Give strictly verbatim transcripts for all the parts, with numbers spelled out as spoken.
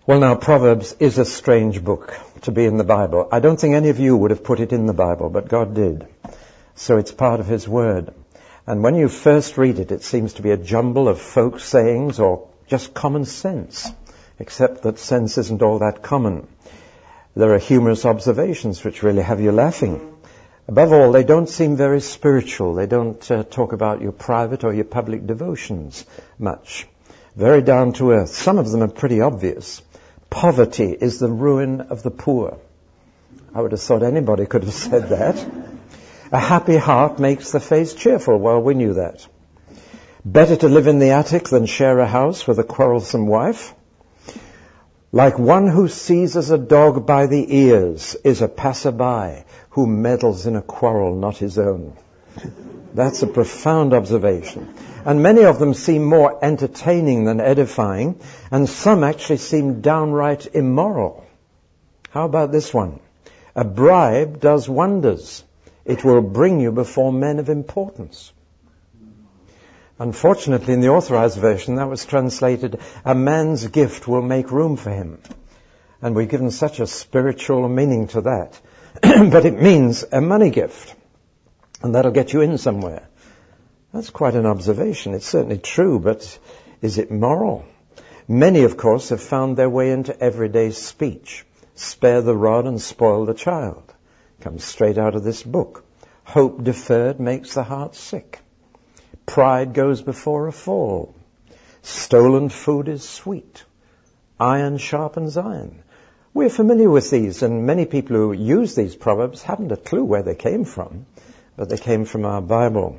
Well, now, Proverbs is a strange book to be in the Bible. I don't think any of you would have put it in the Bible, but God did. So it's part of His Word. And when you first read it, it seems to be a jumble of folk sayings or just common sense, except that sense isn't all that common. There are humorous observations which really have you laughing. Above all, they don't seem very spiritual. They don't uh, talk about your private or your public devotions much. Very down to earth. Some of them are pretty obvious. Poverty is the ruin of the poor. I would have thought anybody could have said that. A happy heart makes the face cheerful. Well, we knew that. Better to live in the attic than share a house with a quarrelsome wife. Like one who seizes a dog by the ears is a passerby who meddles in a quarrel not his own. That's a profound observation. And many of them seem more entertaining than edifying, and some actually seem downright immoral. How about this one? A bribe does wonders. It will bring you before men of importance. Unfortunately, in the Authorized Version, that was translated, a man's gift will make room for him. And we've given such a spiritual meaning to that. But it means a money gift. And that'll get you in somewhere. That's quite an observation. It's certainly true, but is it moral? Many, of course, have found their way into everyday speech. Spare the rod and spoil the child. Comes straight out of this book. Hope deferred makes the heart sick. Pride goes before a fall. Stolen food is sweet. Iron sharpens iron. We're familiar with these, and many people who use these proverbs haven't a clue where they came from, but they came from our Bible.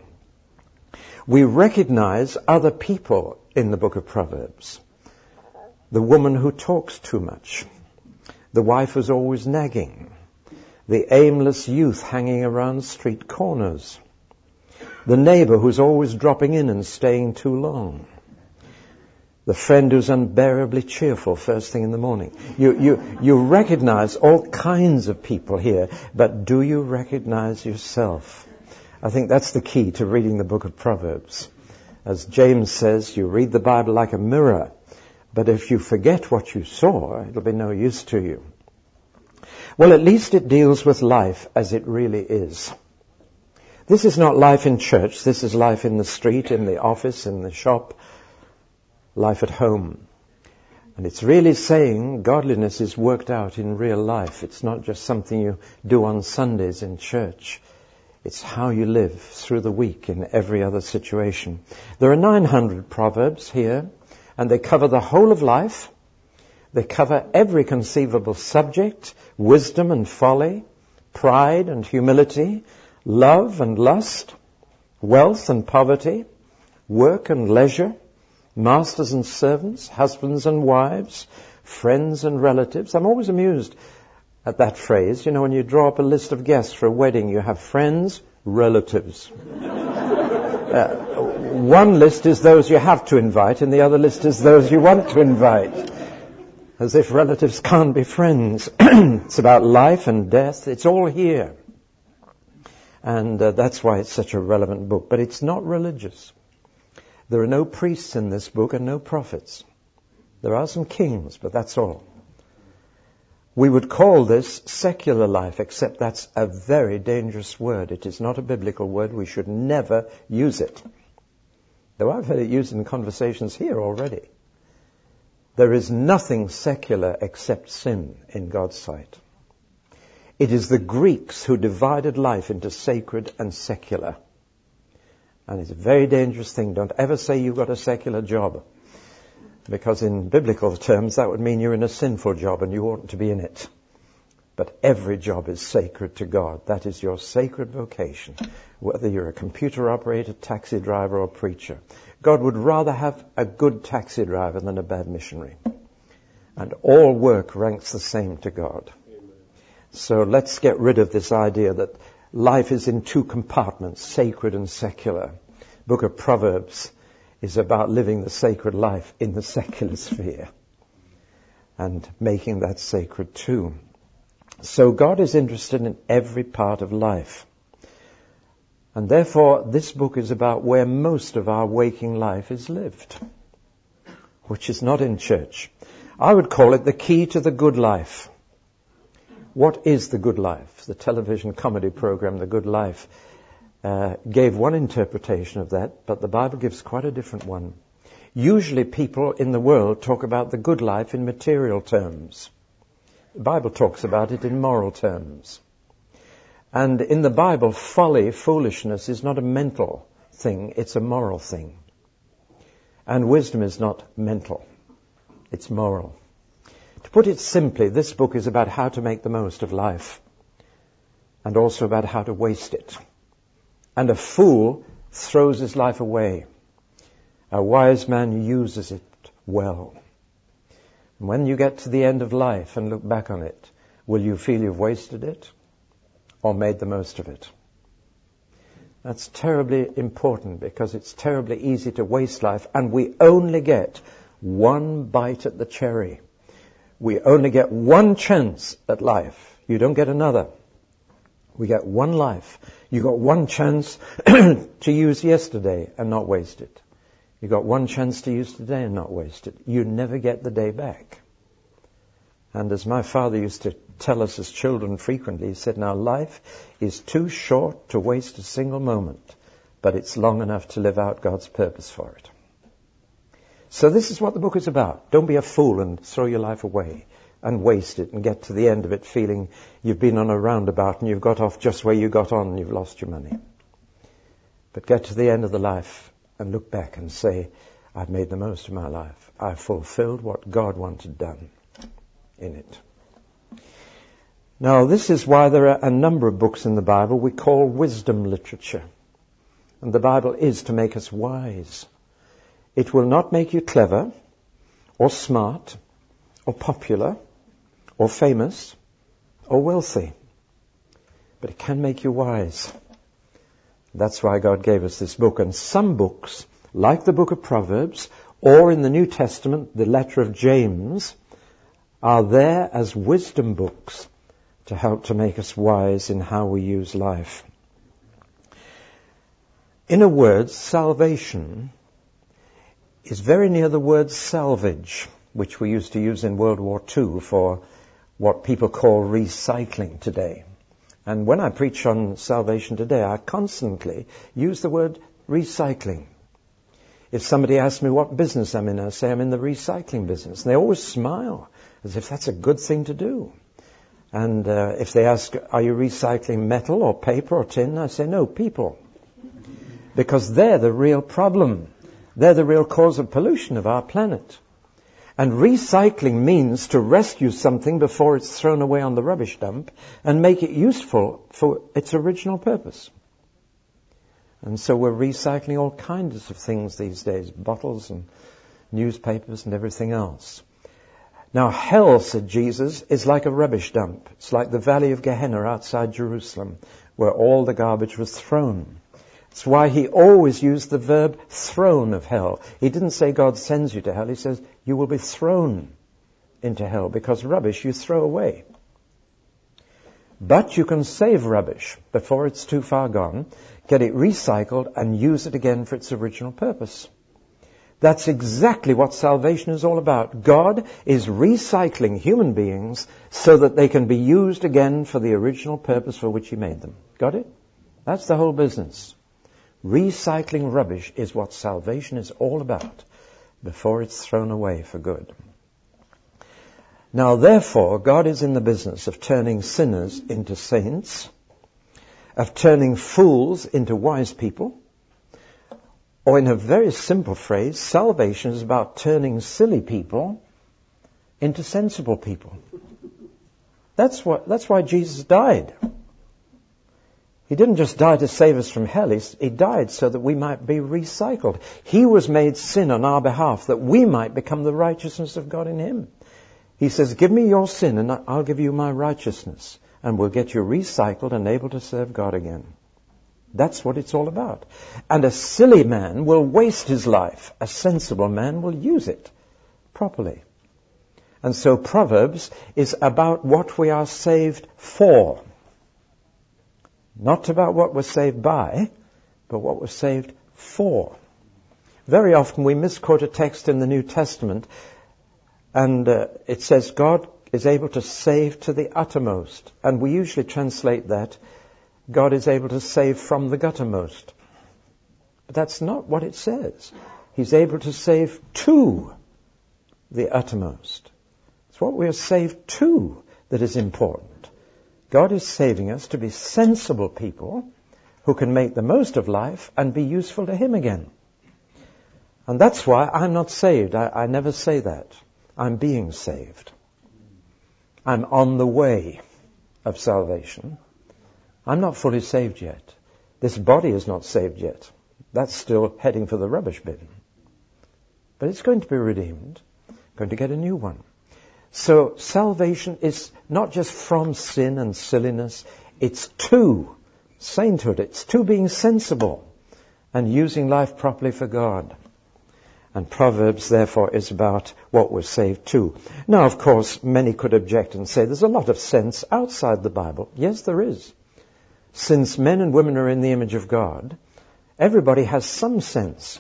We recognize other people in the book of Proverbs. The woman who talks too much. The wife who's always nagging. The aimless youth hanging around street corners. The neighbor who's always dropping in and staying too long. The friend who's unbearably cheerful first thing in the morning. You, you, you recognize all kinds of people here, but do you recognize yourself? I think that's the key to reading the book of Proverbs. As James says, you read the Bible like a mirror, but if you forget what you saw, it'll be no use to you. Well, at least it deals with life as it really is. This is not life in church. This is life in the street, in the office, in the shop, life at home. And it's really saying godliness is worked out in real life. It's not just something you do on Sundays in church. It's how you live through the week in every other situation. There are nine hundred proverbs here, and they cover the whole of life. They cover every conceivable subject, wisdom and folly, pride and humility, love and lust, wealth and poverty, work and leisure, masters and servants, husbands and wives, friends and relatives. I'm always amused at that phrase. You know, when you draw up a list of guests for a wedding, you have friends, relatives. uh, one list is those you have to invite, and the other list is those you want to invite. As if relatives can't be friends. It's about life and death. It's all here. And uh, that's why it's such a relevant book. But it's not religious. There are no priests in this book and no prophets. There are some kings, but that's all. We would call this secular life, except that's a very dangerous word. It is not a biblical word. We should never use it. Though I've heard it used in conversations here already. There is nothing secular except sin in God's sight. It is the Greeks who divided life into sacred and secular. And it's a very dangerous thing. Don't ever say you've got a secular job. Because in biblical terms, that would mean you're in a sinful job and you oughtn't to be in it. But every job is sacred to God. That is your sacred vocation, whether you're a computer operator, taxi driver, or preacher. God would rather have a good taxi driver than a bad missionary. And all work ranks the same to God. Amen. So let's get rid of this idea that life is in two compartments, sacred and secular. Book of Proverbs is about living the sacred life in the secular sphere and making that sacred too. So God is interested in every part of life. And therefore, this book is about where most of our waking life is lived, which is not in church. I would call it the key to the good life. What is the good life? The television comedy program, The Good Life, uh, gave one interpretation of that, but the Bible gives quite a different one. Usually people in the world talk about the good life in material terms. The Bible talks about it in moral terms. And in the Bible, folly, foolishness is not a mental thing, it's a moral thing. And wisdom is not mental, it's moral. To put it simply, this book is about how to make the most of life and also about how to waste it. And a fool throws his life away. A wise man uses it well. And when you get to the end of life and look back on it, will you feel you've wasted it or made the most of it? That's terribly important because it's terribly easy to waste life, and we only get one bite at the cherry. We only get one chance at life. You don't get another. We get one life. You got one chance to use yesterday and not waste it. You got one chance to use today and not waste it. You never get the day back. And as my father used to tell us as children frequently, he said, now life is too short to waste a single moment, but it's long enough to live out God's purpose for it. So this is what the book is about. Don't be a fool and throw your life away and waste it and get to the end of it feeling you've been on a roundabout and you've got off just where you got on and you've lost your money. But get to the end of the life and look back and say, I've made the most of my life. I've fulfilled what God wanted done in it. Now, this is why there are a number of books in the Bible we call wisdom literature. And the Bible is to make us wise. It will not make you clever or smart or popular or famous or wealthy. But it can make you wise. That's why God gave us this book. And some books, like the book of Proverbs, or in the New Testament, the letter of James, are there as wisdom books to help to make us wise in how we use life. In a word, salvation is very near the word salvage, which we used to use in World War Two for what people call recycling today. And when I preach on salvation today, I constantly use the word recycling. If somebody asks me what business I'm in, I say I'm in the recycling business. And they always smile, as if that's a good thing to do. And uh, if they ask, are you recycling metal or paper or tin? I say, no, people. Because they're the real problem. They're the real cause of pollution of our planet. And recycling means to rescue something before it's thrown away on the rubbish dump and make it useful for its original purpose. And so we're recycling all kinds of things these days, bottles and newspapers and everything else. Now, hell, said Jesus, is like a rubbish dump. It's like the valley of Gehenna outside Jerusalem, where all the garbage was thrown. It's why he always used the verb thrown of hell. He didn't say God sends you to hell. He says you will be thrown into hell, because rubbish you throw away. But you can save rubbish before it's too far gone, get it recycled and use it again for its original purpose. That's exactly what salvation is all about. God is recycling human beings so that they can be used again for the original purpose for which he made them. Got it? That's the whole business. Recycling rubbish is what salvation is all about before it's thrown away for good. Now, therefore, God is in the business of turning sinners into saints, of turning fools into wise people, or in a very simple phrase, salvation is about turning silly people into sensible people. That's what, that's why Jesus died. He didn't just die to save us from hell. He, he died so that we might be recycled. He was made sin on our behalf that we might become the righteousness of God in him. He says, give me your sin and I'll give you my righteousness, and we'll get you recycled and able to serve God again. That's what it's all about. And a silly man will waste his life. A sensible man will use it properly. And so Proverbs is about what we are saved for. Not about what we're saved by, but what we're saved for. Very often we misquote a text in the New Testament And uh, it says God is able to save to the uttermost. And we usually translate that, God is able to save from the guttermost. But that's not what it says. He's able to save to the uttermost. It's what we are saved to that is important. God is saving us to be sensible people who can make the most of life and be useful to Him again. And that's why I'm not saved. I, I never say that. I'm being saved. I'm on the way of salvation. I'm not fully saved yet. This body is not saved yet. That's still heading for the rubbish bin. But it's going to be redeemed. Going to get a new one. So salvation is not just from sin and silliness. It's to sainthood. It's to being sensible and using life properly for God. And Proverbs, therefore, is about what we're saved to. Now, of course, many could object and say there's a lot of sense outside the Bible. Yes, there is. Since men and women are in the image of God, everybody has some sense.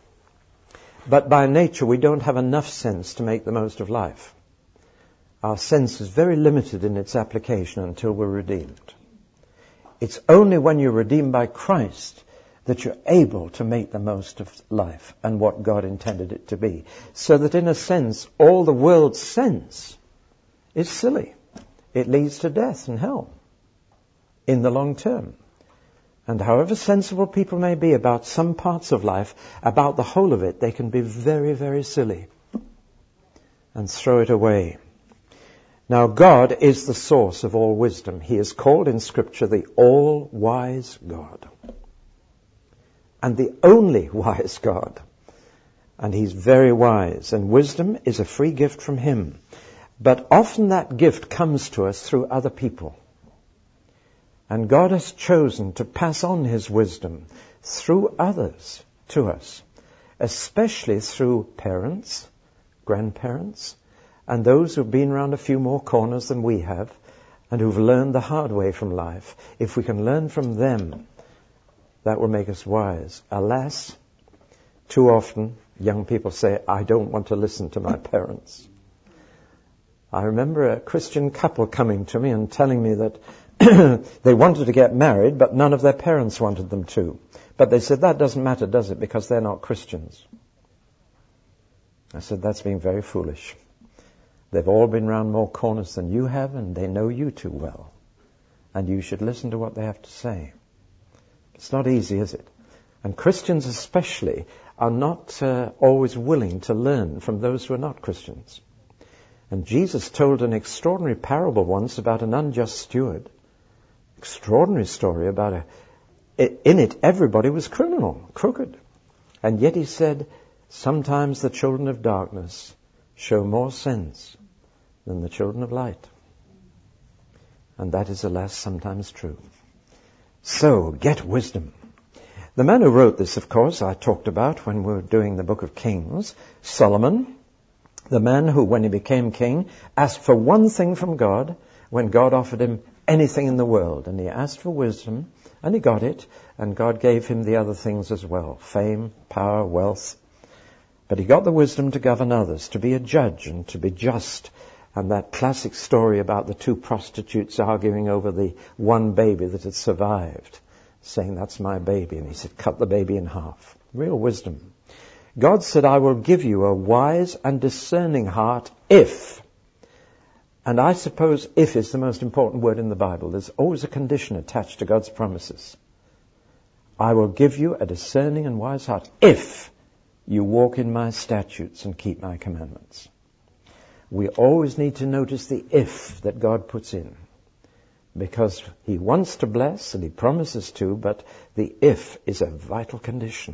But by nature, we don't have enough sense to make the most of life. Our sense is very limited in its application until we're redeemed. It's only when you're redeemed by Christ that you're able to make the most of life and what God intended it to be. So that in a sense, all the world's sense is silly. It leads to death and hell in the long term. And however sensible people may be about some parts of life, about the whole of it, they can be very, very silly and throw it away. Now, God is the source of all wisdom. He is called in Scripture the all-wise God. And the only wise God. And He's very wise. And wisdom is a free gift from Him. But often that gift comes to us through other people. And God has chosen to pass on His wisdom through others to us. Especially through parents, grandparents, and those who've been around a few more corners than we have, and who've learned the hard way from life. If we can learn from them, that will make us wise. Alas, too often young people say, I don't want to listen to my parents. I remember a Christian couple coming to me and telling me that they wanted to get married, but none of their parents wanted them to. But they said, that doesn't matter, does it? Because they're not Christians. I said, that's being very foolish. They've all been round more corners than you have, and they know you too well. And you should listen to what they have to say. It's not easy, is it? And Christians especially are not uh, always willing to learn from those who are not Christians. And Jesus told an extraordinary parable once about an unjust steward. Extraordinary story about a... In it, everybody was criminal, crooked. And yet He said, sometimes the children of darkness show more sense than the children of light. And that is, alas, sometimes true. So, get wisdom. The man who wrote this, of course, I talked about when we were doing the book of Kings, Solomon, the man who, when he became king, asked for one thing from God when God offered him anything in the world. And he asked for wisdom, and he got it, and God gave him the other things as well, fame, power, wealth. But he got the wisdom to govern others, to be a judge and to be just. And that classic story about the two prostitutes arguing over the one baby that had survived, saying, that's my baby. And he said, cut the baby in half. Real wisdom. God said, I will give you a wise and discerning heart if. And I suppose if is the most important word in the Bible. There's always a condition attached to God's promises. I will give you a discerning and wise heart if you walk in my statutes and keep my commandments. We always need to notice the if that God puts in. Because He wants to bless and He promises to, but the if is a vital condition.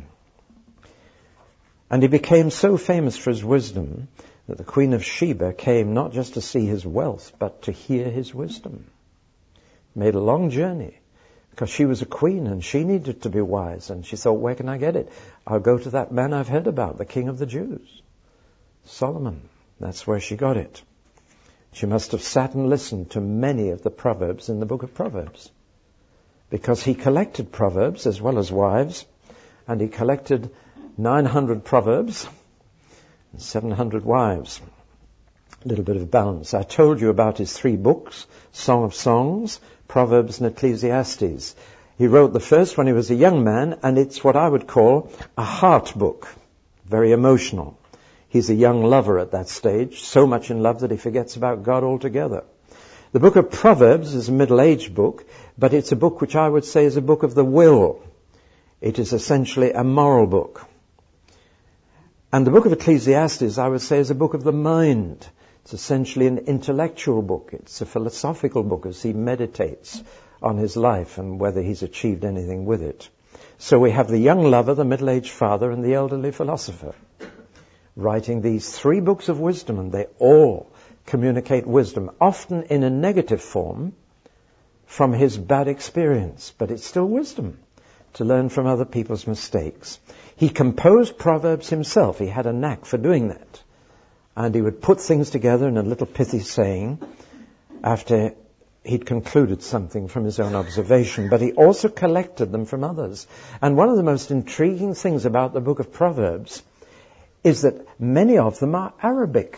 And he became so famous for his wisdom that the Queen of Sheba came not just to see his wealth, but to hear his wisdom. Made a long journey because she was a queen and she needed to be wise. And she thought, where can I get it? I'll go to that man I've heard about, the King of the Jews, Solomon. That's where she got it. She must have sat and listened to many of the Proverbs in the book of Proverbs, because he collected Proverbs as well as wives, and he collected nine hundred Proverbs and seven hundred wives. A little bit of balance. I told you about his three books, Song of Songs, Proverbs and Ecclesiastes. He wrote the first when he was a young man, and it's what I would call a heart book, very emotional. He's a young lover at that stage, so much in love that he forgets about God altogether. The book of Proverbs is a middle-aged book, but it's a book which I would say is a book of the will. It is essentially a moral book. And the book of Ecclesiastes, I would say, is a book of the mind. It's essentially an intellectual book. It's a philosophical book as he meditates on his life and whether he's achieved anything with it. So we have the young lover, the middle-aged father, and the elderly philosopher writing these three books of wisdom, and they all communicate wisdom, often in a negative form from his bad experience, but it's still wisdom to learn from other people's mistakes. He composed Proverbs himself. He had a knack for doing that. And he would put things together in a little pithy saying after he'd concluded something from his own observation, but he also collected them from others. And one of the most intriguing things about the book of Proverbs is that many of them are Arabic,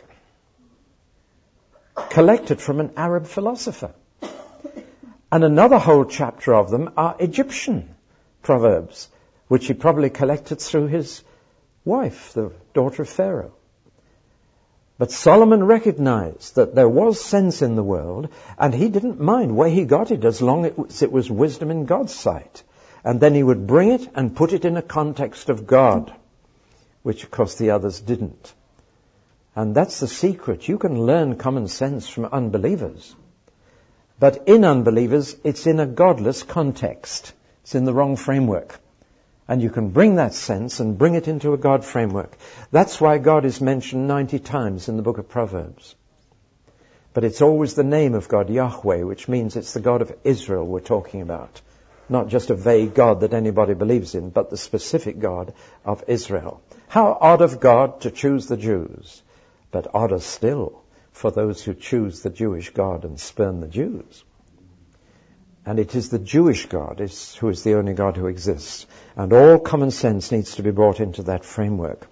collected from an Arab philosopher. And another whole chapter of them are Egyptian proverbs, which he probably collected through his wife, the daughter of Pharaoh. But Solomon recognized that there was sense in the world, and he didn't mind where he got it as long as it was wisdom in God's sight. And then he would bring it and put it in a context of God, which of course the others didn't. And that's the secret. You can learn common sense from unbelievers. But in unbelievers, it's in a godless context. It's in the wrong framework. And you can bring that sense and bring it into a God framework. That's why God is mentioned ninety times in the book of Proverbs. But it's always the name of God, Yahweh, which means it's the God of Israel we're talking about. Not just a vague God that anybody believes in, but the specific God of Israel. How odd of God to choose the Jews, but odder still for those who choose the Jewish God and spurn the Jews. And it is the Jewish God is, who is the only God who exists. And all common sense needs to be brought into that framework.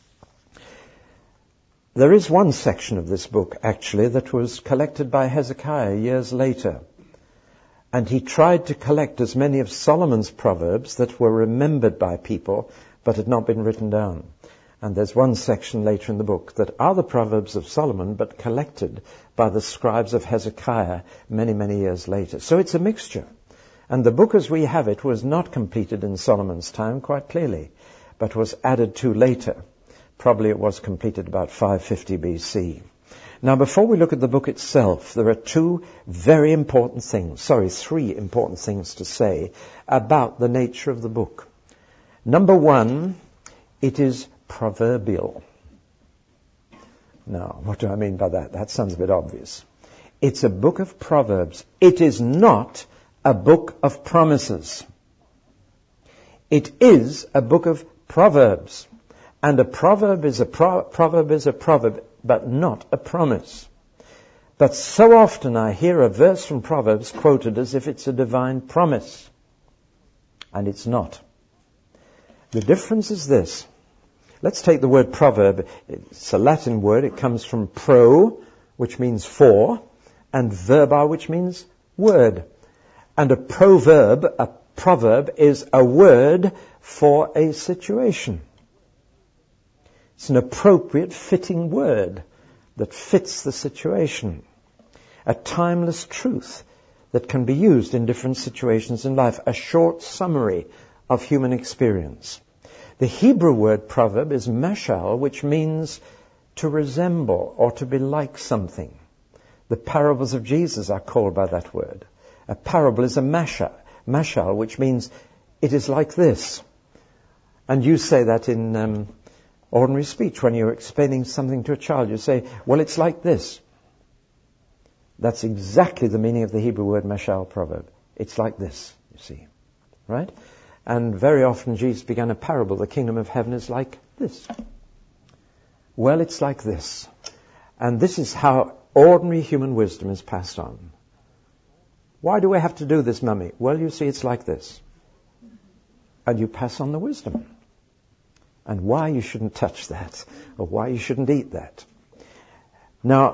There is one section of this book, actually, that was collected by Hezekiah years later. And he tried to collect as many of Solomon's proverbs that were remembered by people, but had not been written down. And there's one section later in the book that are the Proverbs of Solomon, but collected by the scribes of Hezekiah many, many years later. So it's a mixture. And the book as we have it was not completed in Solomon's time, quite clearly, but was added to later. Probably it was completed about five fifty B C. Now, before we look at the book itself, there are two very important things, sorry, three important things to say about the nature of the book. Number one, it is proverbial. Now, what do I mean by that? That sounds a bit obvious. It's a book of proverbs. It is not a book of promises. It is a book of proverbs. And a proverb is a pro- proverb is a proverb, but not a promise. But so often I hear a verse from Proverbs quoted as if it's a divine promise. And it's not. The difference is this. Let's take the word proverb. It's a Latin word. It comes from pro, which means for, and verba, which means word. And a proverb, a proverb, is a word for a situation. It's an appropriate, fitting word that fits the situation. A timeless truth that can be used in different situations in life. A short summary of human experience. The Hebrew word proverb is mashal, which means to resemble or to be like something. The parables of Jesus are called by that word. A parable is a mashal, mashal, which means it is like this. And you say that in um, ordinary speech when you're explaining something to a child. You say, well, it's like this. That's exactly the meaning of the Hebrew word mashal, proverb. It's like this, you see. Right? And very often Jesus began a parable. The kingdom of heaven is like this. Well, it's like this. And this is how ordinary human wisdom is passed on. Why do we have to do this, Mummy? Well, you see, it's like this. And you pass on the wisdom. And why you shouldn't touch that, or why you shouldn't eat that. Now,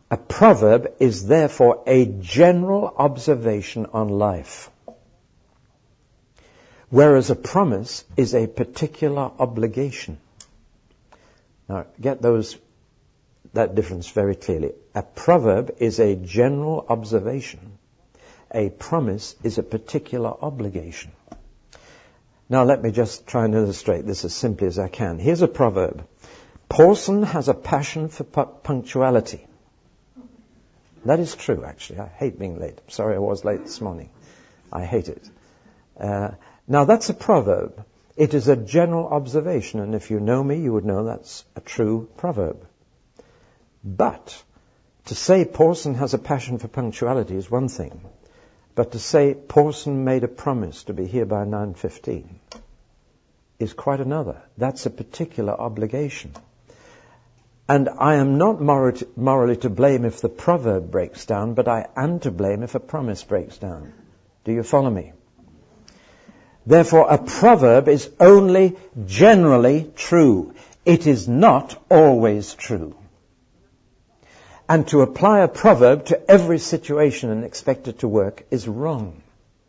A proverb is therefore a general observation on life, whereas a promise is a particular obligation. Now, get those that difference very clearly. A proverb is a general observation. A promise is a particular obligation. Now, let me just try and illustrate this as simply as I can. Here's a proverb. Porson has a passion for pu- punctuality. That is true, actually. I hate being late. I'm sorry I was late this morning. I hate it. Uh, now, that's a proverb. It is a general observation, and if you know me, you would know that's a true proverb. But to say Porson has a passion for punctuality is one thing. But to say Porson made a promise to be here by nine fifteen is quite another. That's a particular obligation. And I am not mor- morally to blame if the proverb breaks down, but I am to blame if a promise breaks down. Do you follow me? Therefore, a proverb is only generally true. It is not always true. And to apply a proverb to every situation and expect it to work is wrong.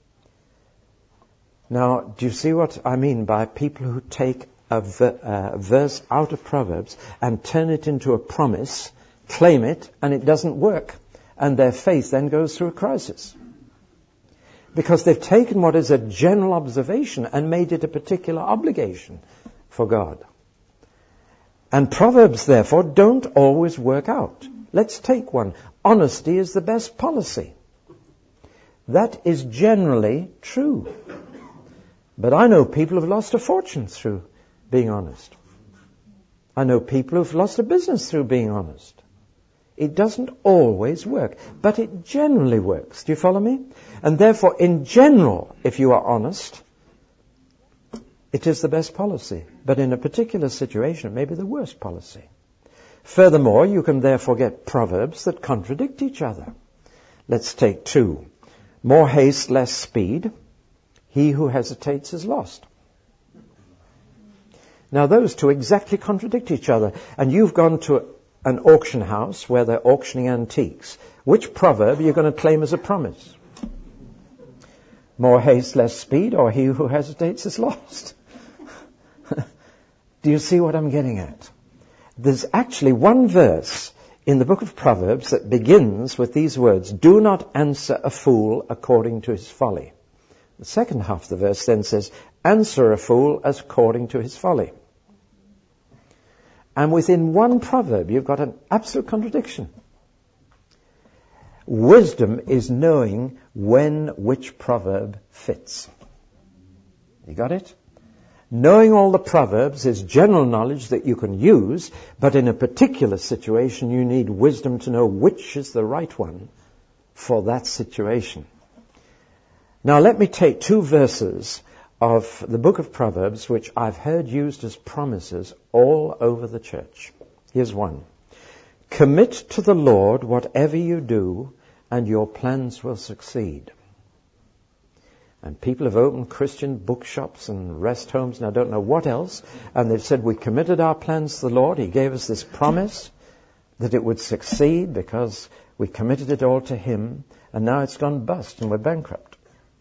Now, do you see what I mean by people who take a, ver- a verse out of Proverbs and turn it into a promise, claim it, and it doesn't work, and their faith then goes through a crisis? Because they've taken what is a general observation and made it a particular obligation for God. And Proverbs, therefore, don't always work out. Let's take one. Honesty is the best policy. That is generally true. But I know people who've lost a fortune through being honest. I know people who've lost a business through being honest. It doesn't always work, but it generally works. Do you follow me? And therefore, in general, if you are honest, it is the best policy. But in a particular situation, it may be the worst policy. Furthermore, you can therefore get proverbs that contradict each other. Let's take two. More haste, less speed. He who hesitates is lost. Now, those two exactly contradict each other. And you've gone to an auction house where they're auctioning antiques. Which proverb are you going to claim as a promise? More haste, less speed, or he who hesitates is lost? Do you see what I'm getting at? There's actually one verse in the book of Proverbs that begins with these words, do not answer a fool according to his folly. The second half of the verse then says, answer a fool as according to his folly. And within one proverb, you've got an absolute contradiction. Wisdom is knowing when which proverb fits. You got it? Knowing all the proverbs is general knowledge that you can use, but in a particular situation, you need wisdom to know which is the right one for that situation. Now, let me take two verses of the book of Proverbs, which I've heard used as promises all over the church. Here's one. Commit to the Lord whatever you do, and your plans will succeed. And people have opened Christian bookshops and rest homes, and I don't know what else, and they've said, we committed our plans to the Lord. He gave us this promise that it would succeed because we committed it all to Him, and now it's gone bust and we're bankrupt.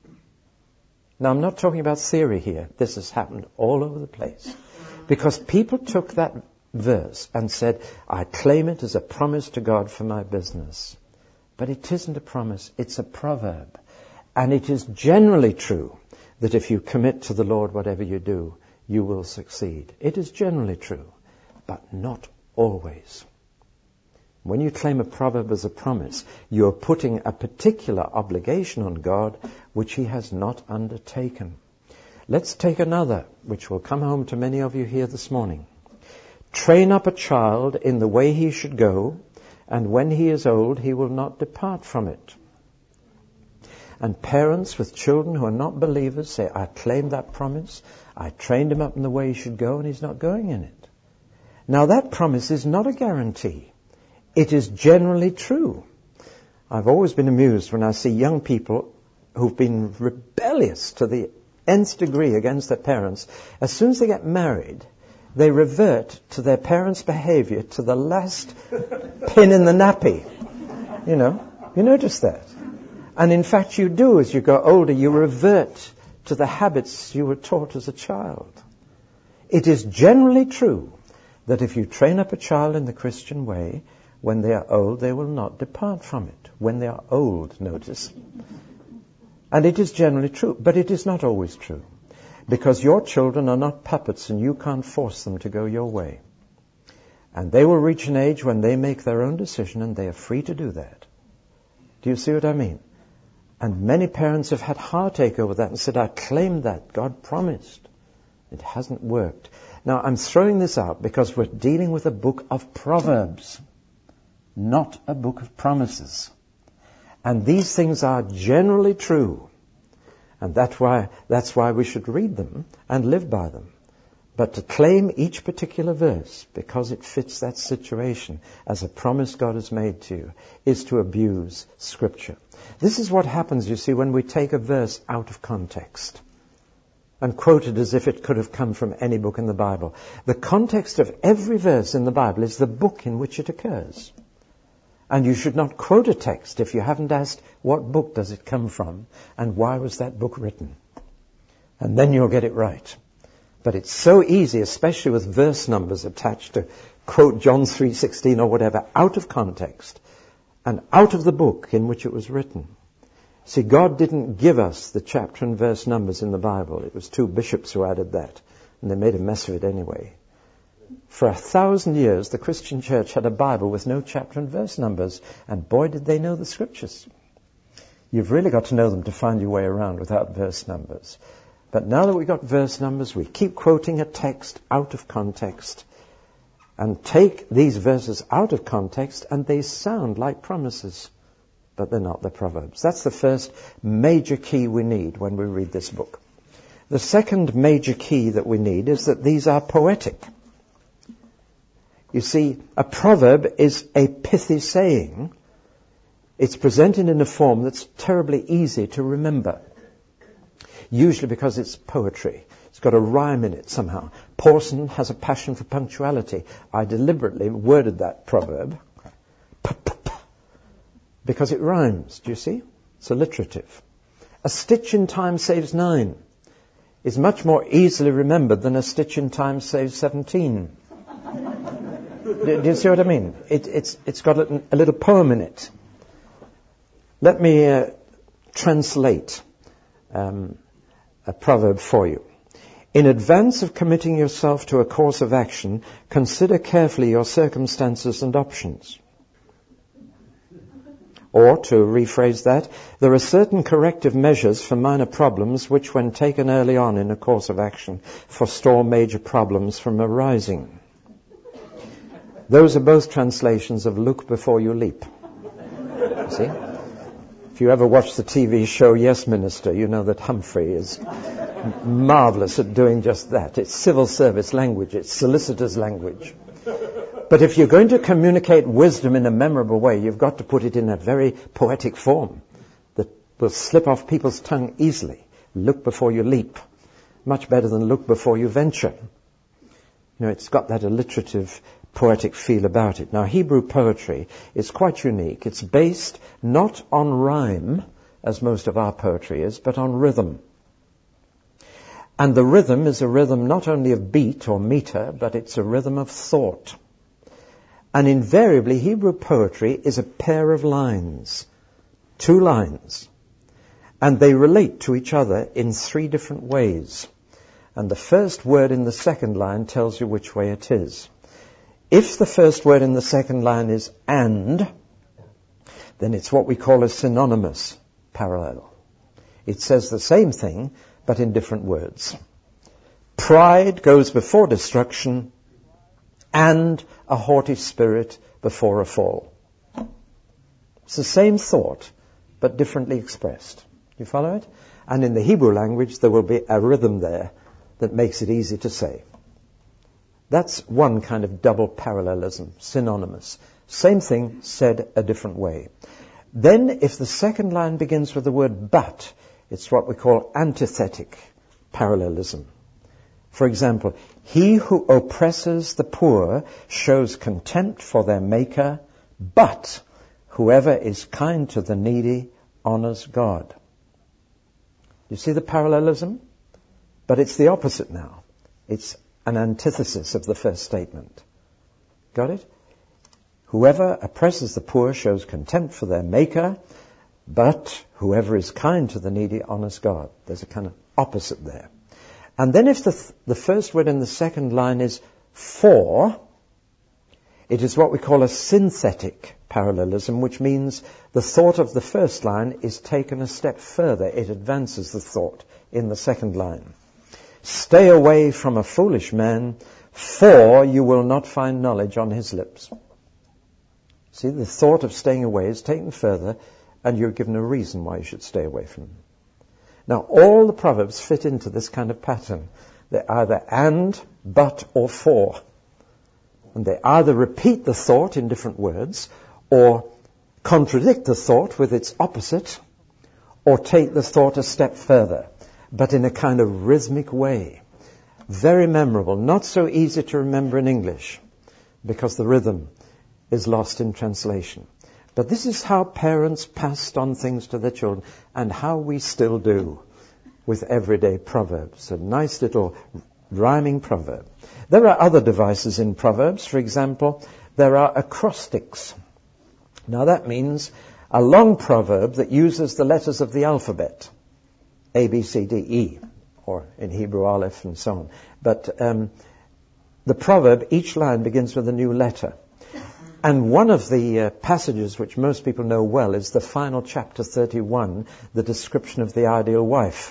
Now, I'm not talking about theory here. This has happened all over the place. Because people took that verse and said, I claim it as a promise to God for my business. But it isn't a promise, it's a proverb. And it is generally true that if you commit to the Lord whatever you do, you will succeed. It is generally true, but not always. When you claim a proverb as a promise, you are putting a particular obligation on God which He has not undertaken. Let's take another, which will come home to many of you here this morning. Train up a child in the way he should go, and when he is old, he will not depart from it. And parents with children who are not believers say, I claim that promise. I trained him up in the way he should go, and he's not going in it. Now, that promise is not a guarantee. It is generally true. I've always been amused when I see young people who've been rebellious to the nth degree against their parents. As soon as they get married, they revert to their parents' behavior to the last pin in the nappy. You know, you notice that. And in fact you do as you go older, you revert to the habits you were taught as a child. It is generally true that if you train up a child in the Christian way, when they are old, they will not depart from it. When they are old, notice. And it is generally true, but it is not always true. Because your children are not puppets and you can't force them to go your way. And they will reach an age when they make their own decision and they are free to do that. Do you see what I mean? And many parents have had heartache over that and said, I claimed that. God promised. It hasn't worked. Now, I'm throwing this out because we're dealing with a book of Proverbs, not a book of promises. And these things are generally true. And that's why, that's why we should read them and live by them. But to claim each particular verse because it fits that situation as a promise God has made to you is to abuse Scripture. This is what happens, you see, when we take a verse out of context and quote it as if it could have come from any book in the Bible. The context of every verse in the Bible is the book in which it occurs. And you should not quote a text if you haven't asked what book does it come from and why was that book written. And then you'll get it right. But it's so easy, especially with verse numbers attached, to quote John three sixteen or whatever out of context and out of the book in which it was written. See, God didn't give us the chapter and verse numbers in the Bible. It was two bishops who added that, and they made a mess of it anyway. For a thousand years, the Christian church had a Bible with no chapter and verse numbers, and boy, did they know the Scriptures. You've really got to know them to find your way around without verse numbers. But now that we've got verse numbers, we keep quoting a text out of context and take these verses out of context, and they sound like promises, but they're not. They're proverbs. That's the first major key we need when we read this book. The second major key that we need is that these are poetic. You see, a proverb is a pithy saying. It's presented in a form that's terribly easy to remember. Usually because it's poetry. It's got a rhyme in it somehow. Pawson has a passion for punctuality. I deliberately worded that proverb because it rhymes. Do you see? It's alliterative. A stitch in time saves nine is much more easily remembered than a stitch in time saves seventeen. do, do you see what I mean? It, it's, it's got a, a little poem in it. Let me uh, translate um, a proverb for you. In advance of committing yourself to a course of action, consider carefully your circumstances and options. Or, to rephrase that, there are certain corrective measures for minor problems which, when taken early on in a course of action, forestall major problems from arising. Those are both translations of look before you leap. You see? If you ever watch the T V show Yes Minister, you know that Humphrey is marvelous at doing just that. It's civil service language. It's solicitor's language. But if you're going to communicate wisdom in a memorable way, you've got to put it in a very poetic form that will slip off people's tongue easily. Look before you leap. Much better than look before you venture. You know, it's got that alliterative, poetic feel about it. Now, Hebrew poetry is quite unique. It's based not on rhyme, as most of our poetry is, but on rhythm. And the rhythm is a rhythm not only of beat or meter, but it's a rhythm of thought. And invariably, Hebrew poetry is a pair of lines, two lines, and they relate to each other in three different ways. And the first word in the second line tells you which way it is. If the first word in the second line is and, then it's what we call a synonymous parallel. It says the same thing, but in different words. Pride goes before destruction, and a haughty spirit before a fall. It's the same thought, but differently expressed. You follow it? And in the Hebrew language, there will be a rhythm there that makes it easy to say. That's one kind of double parallelism, synonymous. Same thing said a different way. Then, if the second line begins with the word but, it's what we call antithetic parallelism. For example, he who oppresses the poor shows contempt for their maker, but Whoever is kind to the needy honors God. You see the parallelism? But it's the opposite now. It's an antithesis of the first statement. Got it? Whoever oppresses the poor shows contempt for their maker, but whoever is kind to the needy honors God. There's a kind of opposite there. And then if the, th- the first word in the second line is for, it is what we call a synthetic parallelism, which means the thought of the first line is taken a step further. It advances the thought in the second line. Stay away from a foolish man, for you will not find knowledge on his lips. See, the thought of staying away is taken further, and you're given a reason why you should stay away from him. Now, all the Proverbs fit into this kind of pattern. They're either and, but, or for. And they either repeat the thought in different words, or contradict the thought with its opposite, or take the thought a step further, but in a kind of rhythmic way. Very memorable, not so easy to remember in English, because the rhythm is lost in translation. But this is how parents passed on things to their children, and how we still do with everyday proverbs. A nice little rhyming proverb. There are other devices in Proverbs. For example, there are acrostics. Now that means a long proverb that uses the letters of the alphabet. A, B, C, D, E, or in Hebrew, Aleph, and so on. But um, the proverb, each line begins with a new letter. And one of the uh, passages which most people know well is the final chapter thirty-one, the description of the ideal wife.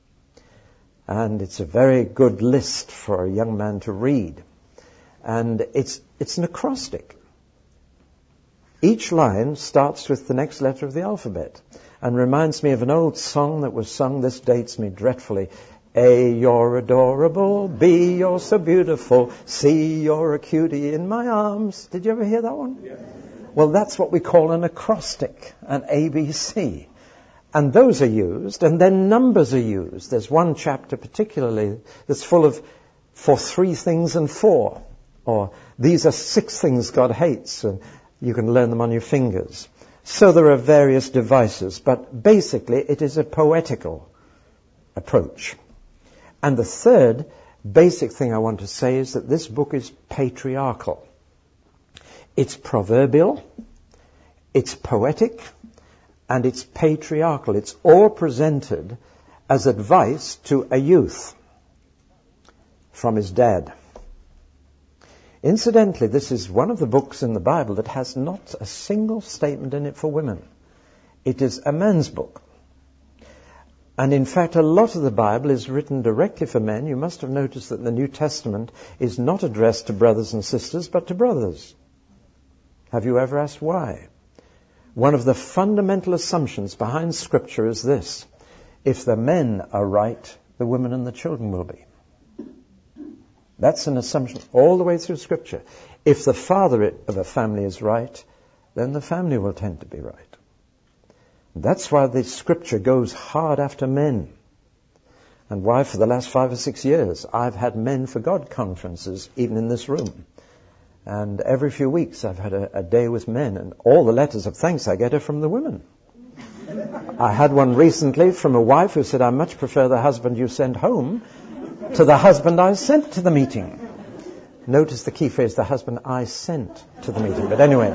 And it's a very good list for a young man to read. And it's it's an acrostic. Each line starts with the next letter of the alphabet and reminds me of an old song that was sung, this dates me dreadfully. A, you're adorable. B, you're so beautiful. C, you're a cutie in my arms. Did you ever hear that one? Yeah. Well, that's what we call an acrostic, an A B C. And those are used, and then numbers are used. There's one chapter particularly that's full of for three things and four. Or these are six things God hates, and you can learn them on your fingers. So there are various devices, but basically it is a poetical approach. And the third basic thing I want to say is that this book is patriarchal. It's proverbial, it's poetic, and it's patriarchal. It's all presented as advice to a youth from his dad. Incidentally, this is one of the books in the Bible that has not a single statement in it for women. It is a man's book. And in fact, a lot of the Bible is written directly for men. You must have noticed that the New Testament is not addressed to brothers and sisters, but to brothers. Have you ever asked why? One of the fundamental assumptions behind Scripture is this: if the men are right, the women and the children will be. That's an assumption all the way through Scripture. If the father of a family is right, then the family will tend to be right. That's why the Scripture goes hard after men. And why for the last five or six years I've had Men for God conferences, even in this room. And every few weeks I've had a, a day with men, and all the letters of thanks I get are from the women. I had one recently from a wife who said, I much prefer the husband you send home to the husband I sent to the meeting. Notice the key phrase, the husband I sent to the meeting. But anyway,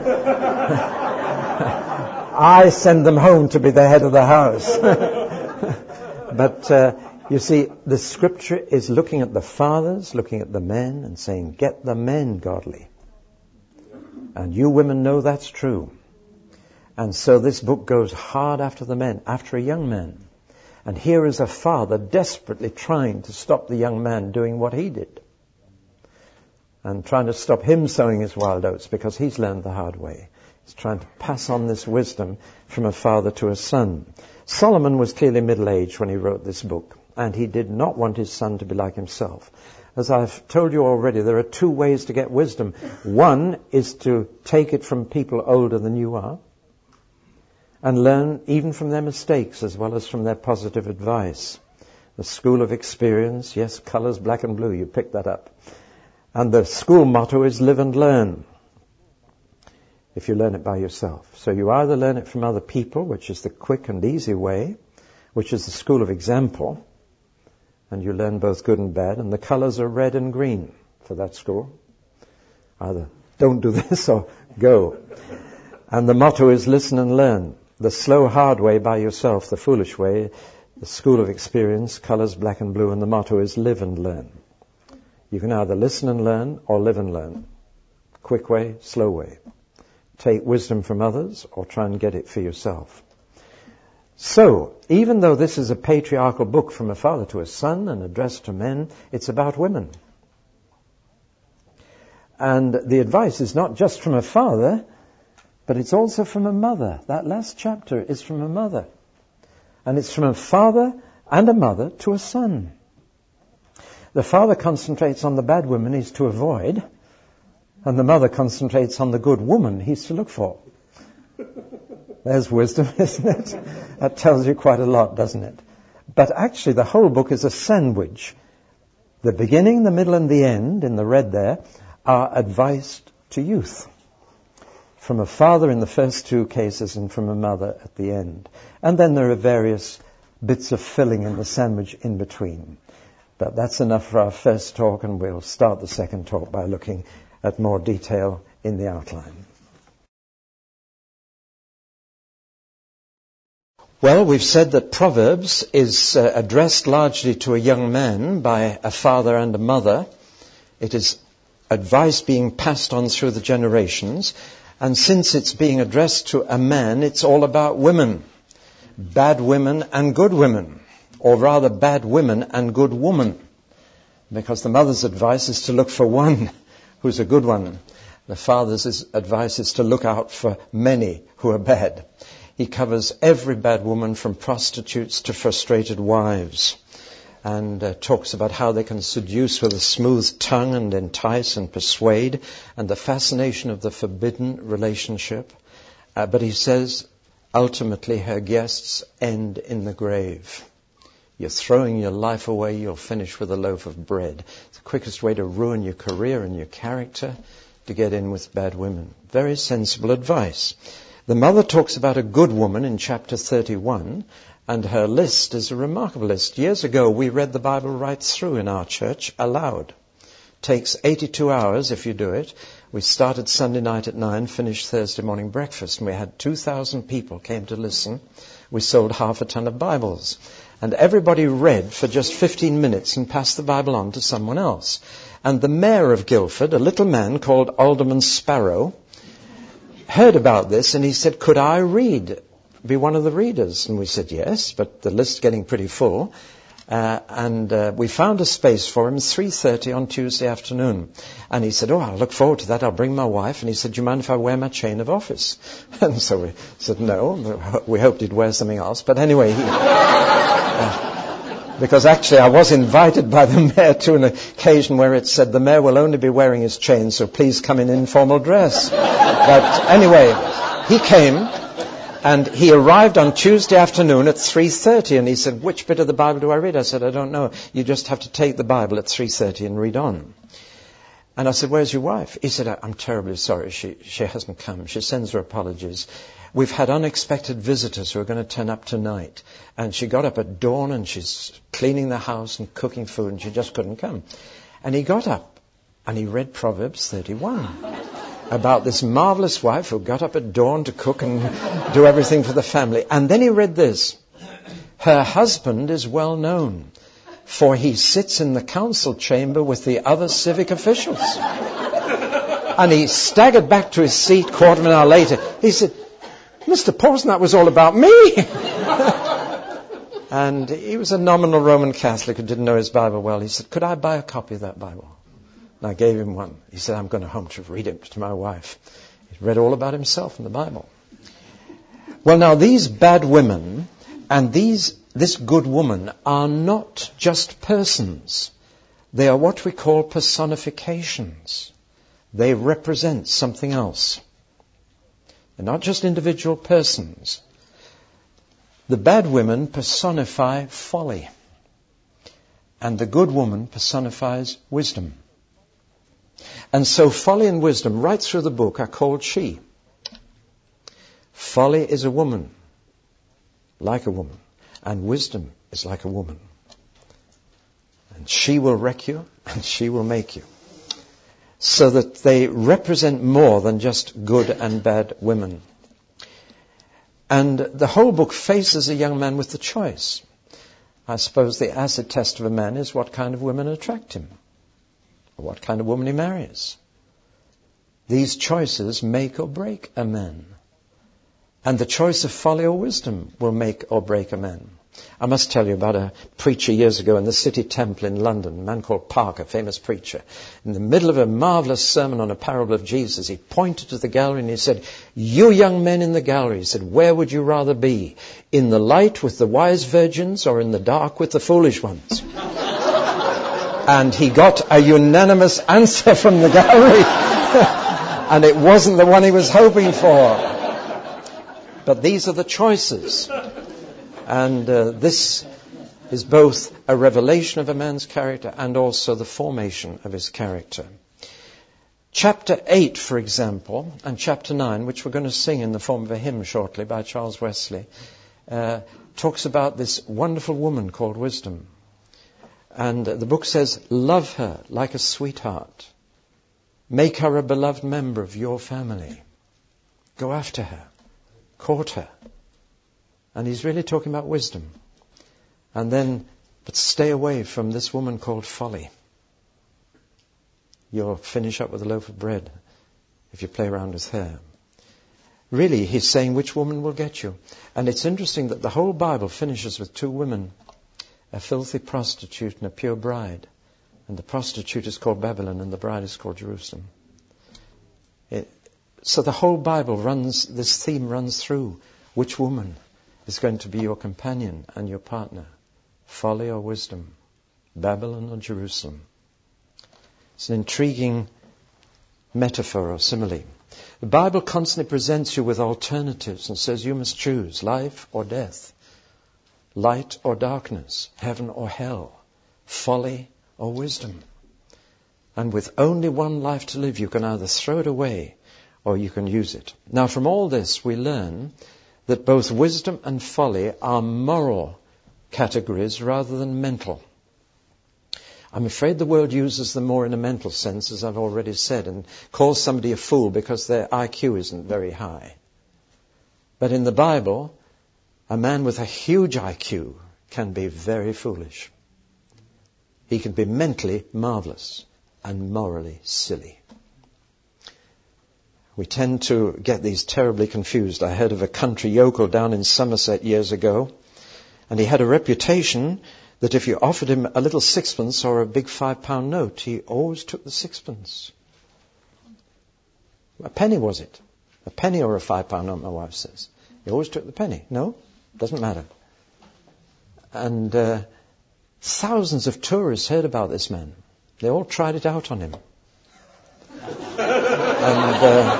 I send them home to be the head of the house. But uh, you see, the Scripture is looking at the fathers, looking at the men, and saying, get the men godly. And you women know that's true. And so this book goes hard after the men, after a young man. And here is a father desperately trying to stop the young man doing what he did. And trying to stop him sowing his wild oats, because he's learned the hard way. He's trying to pass on this wisdom from a father to a son. Solomon was clearly middle-aged when he wrote this book, and he did not want his son to be like himself. As I've told you already, there are two ways to get wisdom. One is to take it from people older than you are, and learn even from their mistakes as well as from their positive advice. The school of experience, yes, colors black and blue, you picked that up. And the school motto is live and learn. if you learn it by yourself. So you either learn it from other people, which is the quick and easy way, which is the school of example, and you learn both good and bad, and the colors are red and green for that school. Either don't do this or go. And the motto is listen and learn. The slow, hard way by yourself, the foolish way, the school of experience, colors black and blue, and the motto is live and learn. You can either listen and learn or live and learn. Quick way, slow way. Take wisdom from others or try and get it for yourself. So, even though this is a patriarchal book from a father to a son and addressed to men, it's about women. And the advice is not just from a father, but it's also from a mother. That last chapter is from a mother. And it's from a father and a mother to a son. The father concentrates on the bad women he's to avoid, and the mother concentrates on the good woman he's to look for. There's wisdom, isn't it? That tells you quite a lot, doesn't it? But actually the whole book is a sandwich. The beginning, the middle and the end, in the red there, are advised to youth. From a father in the first two cases and from a mother at the end. And then there are various bits of filling in the sandwich in between. But that's enough for our first talk, and we'll start the second talk by looking at more detail in the outline. Well, we've said that Proverbs is uh, addressed largely to a young man by a father and a mother. It is advice being passed on through the generations. And since it's being addressed to a man, it's all about women. Bad women and good women. Or rather, bad women and good woman. Because the mother's advice is to look for one who's a good one. The father's advice is to look out for many who are bad. He covers every bad woman from prostitutes to frustrated wives. And uh, talks about how they can seduce with a smooth tongue and entice and persuade, and the fascination of the forbidden relationship. Uh, but he says, ultimately, her guests end in the grave. You're throwing your life away, you'll finish with a loaf of bread. It's the quickest way to ruin your career and your character, to get in with bad women. Very sensible advice. The mother talks about a good woman in chapter thirty-one, and her list is a remarkable list. Years ago, we read the Bible right through in our church, aloud. Takes eighty-two hours if you do it. We started Sunday night at nine, finished Thursday morning breakfast, and we had two thousand people came to listen. We sold half a ton of Bibles. And everybody read for just fifteen minutes and passed the Bible on to someone else. And the mayor of Guildford, a little man called Alderman Sparrow, heard about this, and he said, could I read, be one of the readers? And we said, yes, but the list's getting pretty full. Uh, and uh, we found a space for him, three thirty on Tuesday afternoon. And he said, oh, I'll look forward to that. I'll bring my wife. And he said, do you mind if I wear my chain of office? And so we said, no. We hoped he'd wear something else. But anyway, he... uh, because actually I was invited by the mayor to an occasion where it said the mayor will only be wearing his chain, so please come in informal dress. But anyway, he came. And he arrived on Tuesday afternoon at three thirty, and he said, which bit of the Bible do I read? I said, I don't know. You just have to take the Bible at three thirty and read on. And I said, where's your wife? He said, I'm terribly sorry. She, she hasn't come. She sends her apologies. We've had unexpected visitors who are going to turn up tonight. And she got up at dawn, and she's cleaning the house and cooking food, and she just couldn't come. And he got up, and he read Proverbs thirty-one. About this marvelous wife who got up at dawn to cook and do everything for the family. And then he read this. Her husband is well known, for he sits in the council chamber with the other civic officials. And he staggered back to his seat a quarter of an hour later. He said, Mister Pawson, that was all about me. And he was a nominal Roman Catholic who didn't know his Bible well. He said, could I buy a copy of that Bible? And I gave him one. He said, I'm going home to read it to my wife. He read all about himself in the Bible. Well, now, these bad women and these this good woman are not just persons. They are what we call personifications. They represent something else. They're not just individual persons. The bad women personify folly. And the good woman personifies wisdom. And so folly and wisdom, right through the book, are called she. Folly is a woman, like a woman, and wisdom is like a woman. And she will wreck you, and she will make you. So that they represent more than just good and bad women. And the whole book faces a young man with the choice. I suppose the acid test of a man is what kind of women attract him, or what kind of woman he marries. These choices make or break a man. And the choice of folly or wisdom will make or break a man. I must tell you about a preacher years ago in the City Temple in London, a man called Parker, famous preacher. In the middle of a marvelous sermon on a parable of Jesus, he pointed to the gallery and he said, "You young men in the gallery," he said, "where would you rather be? In the light with the wise virgins or in the dark with the foolish ones?" And he got a unanimous answer from the gallery. And it wasn't the one he was hoping for. But these are the choices. And uh, this is both a revelation of a man's character and also the formation of his character. Chapter eight, for example, and chapter nine, which we're going to sing in the form of a hymn shortly by Charles Wesley, uh, talks about this wonderful woman called Wisdom. And uh, the book says, love her like a sweetheart. Make her a beloved member of your family. Go after her. Court her. And he's really talking about wisdom. And then, but stay away from this woman called folly. You'll finish up with a loaf of bread if you play around with her. Really, he's saying which woman will get you. And it's interesting that the whole Bible finishes with two women, a filthy prostitute and a pure bride. And the prostitute is called Babylon and the bride is called Jerusalem. It, so the whole Bible runs, this theme runs through which woman is going to be your companion and your partner. Folly or wisdom, Babylon or Jerusalem. It's an intriguing metaphor or simile. The Bible constantly presents you with alternatives and says you must choose life or death, light or darkness, heaven or hell, folly or wisdom. And with only one life to live, you can either throw it away or you can use it. Now, from all this, we learn that both wisdom and folly are moral categories rather than mental. I'm afraid the world uses them more in a mental sense, as I've already said, and calls somebody a fool because their I Q isn't very high. But in the Bible, a man with a huge I Q can be very foolish. He can be mentally marvelous and morally silly. We tend to get these terribly confused. I heard of a country yokel down in Somerset years ago, and he had a reputation that if you offered him a little sixpence or a big five-pound note, he always took the sixpence. A penny, was it? A penny or a five-pound note, my wife says. He always took the penny. No, doesn't matter. And uh, thousands of tourists heard about this man. They all tried it out on him. And uh,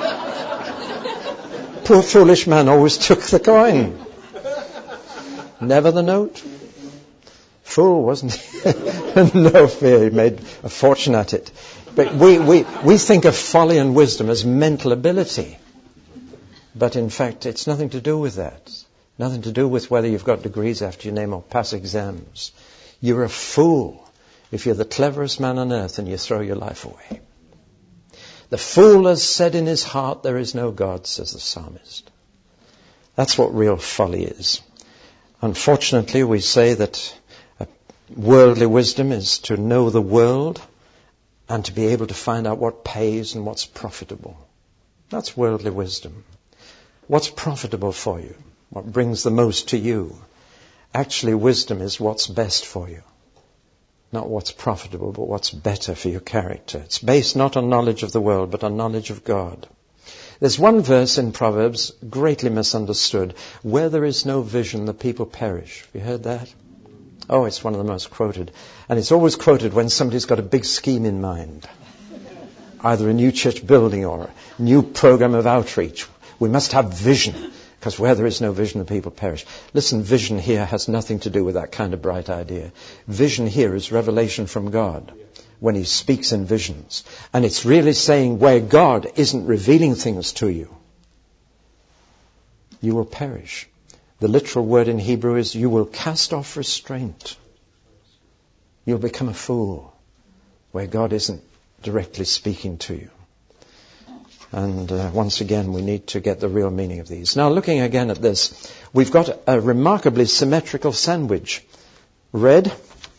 poor foolish man always took the coin. Never the note. Fool, wasn't he? No fear, he made a fortune at it. But we, we, we think of folly and wisdom as mental ability. But in fact, it's nothing to do with that. Nothing to do with whether you've got degrees after your name or pass exams. You're a fool if you're the cleverest man on earth and you throw your life away. The fool has said in his heart, there is no God, says the psalmist. That's what real folly is. Unfortunately, we say that worldly wisdom is to know the world and to be able to find out what pays and what's profitable. That's worldly wisdom. What's profitable for you? What brings the most to you? Actually, wisdom is what's best for you. Not what's profitable, but what's better for your character. It's based not on knowledge of the world, but on knowledge of God. There's one verse in Proverbs, greatly misunderstood. Where there is no vision, the people perish. Have you heard that? Oh, it's one of the most quoted. And it's always quoted when somebody's got a big scheme in mind. Either a new church building or a new program of outreach. We must have vision. Because where there is no vision, the people perish. Listen, vision here has nothing to do with that kind of bright idea. Vision here is revelation from God when he speaks in visions. And it's really saying where God isn't revealing things to you, you will perish. The literal word in Hebrew is you will cast off restraint. You'll become a fool where God isn't directly speaking to you. And uh, once again, we need to get the real meaning of these. Now, looking again at this, we've got a remarkably symmetrical sandwich. Red,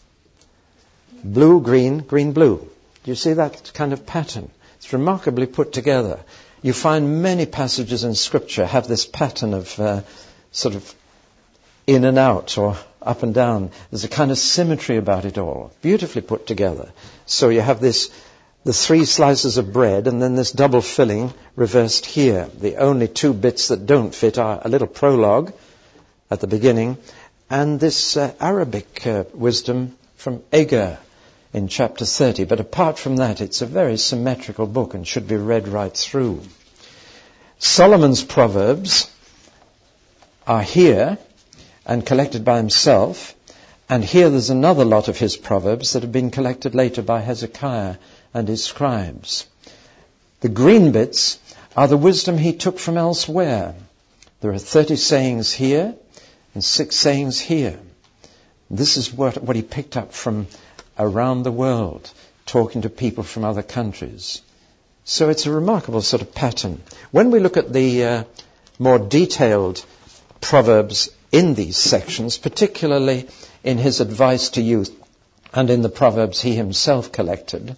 blue, green, green, blue. Do you see that kind of pattern? It's remarkably put together. You find many passages in Scripture have this pattern of uh, sort of in and out or up and down. There's a kind of symmetry about it all, beautifully put together. So you have this, the three slices of bread and then this double filling reversed here. The only two bits that don't fit are a little prologue at the beginning and this uh, Arabic uh, wisdom from Agur in chapter thirty. But apart from that, it's a very symmetrical book and should be read right through. Solomon's Proverbs are here and collected by himself. And here there's another lot of his Proverbs that have been collected later by Hezekiah and his scribes. The green bits are the wisdom he took from elsewhere. There are thirty sayings here and six sayings here. This is what, what he picked up from around the world, talking to people from other countries. So it's a remarkable sort of pattern. When we look at the uh, more detailed Proverbs in these sections, particularly in his advice to youth and in the Proverbs he himself collected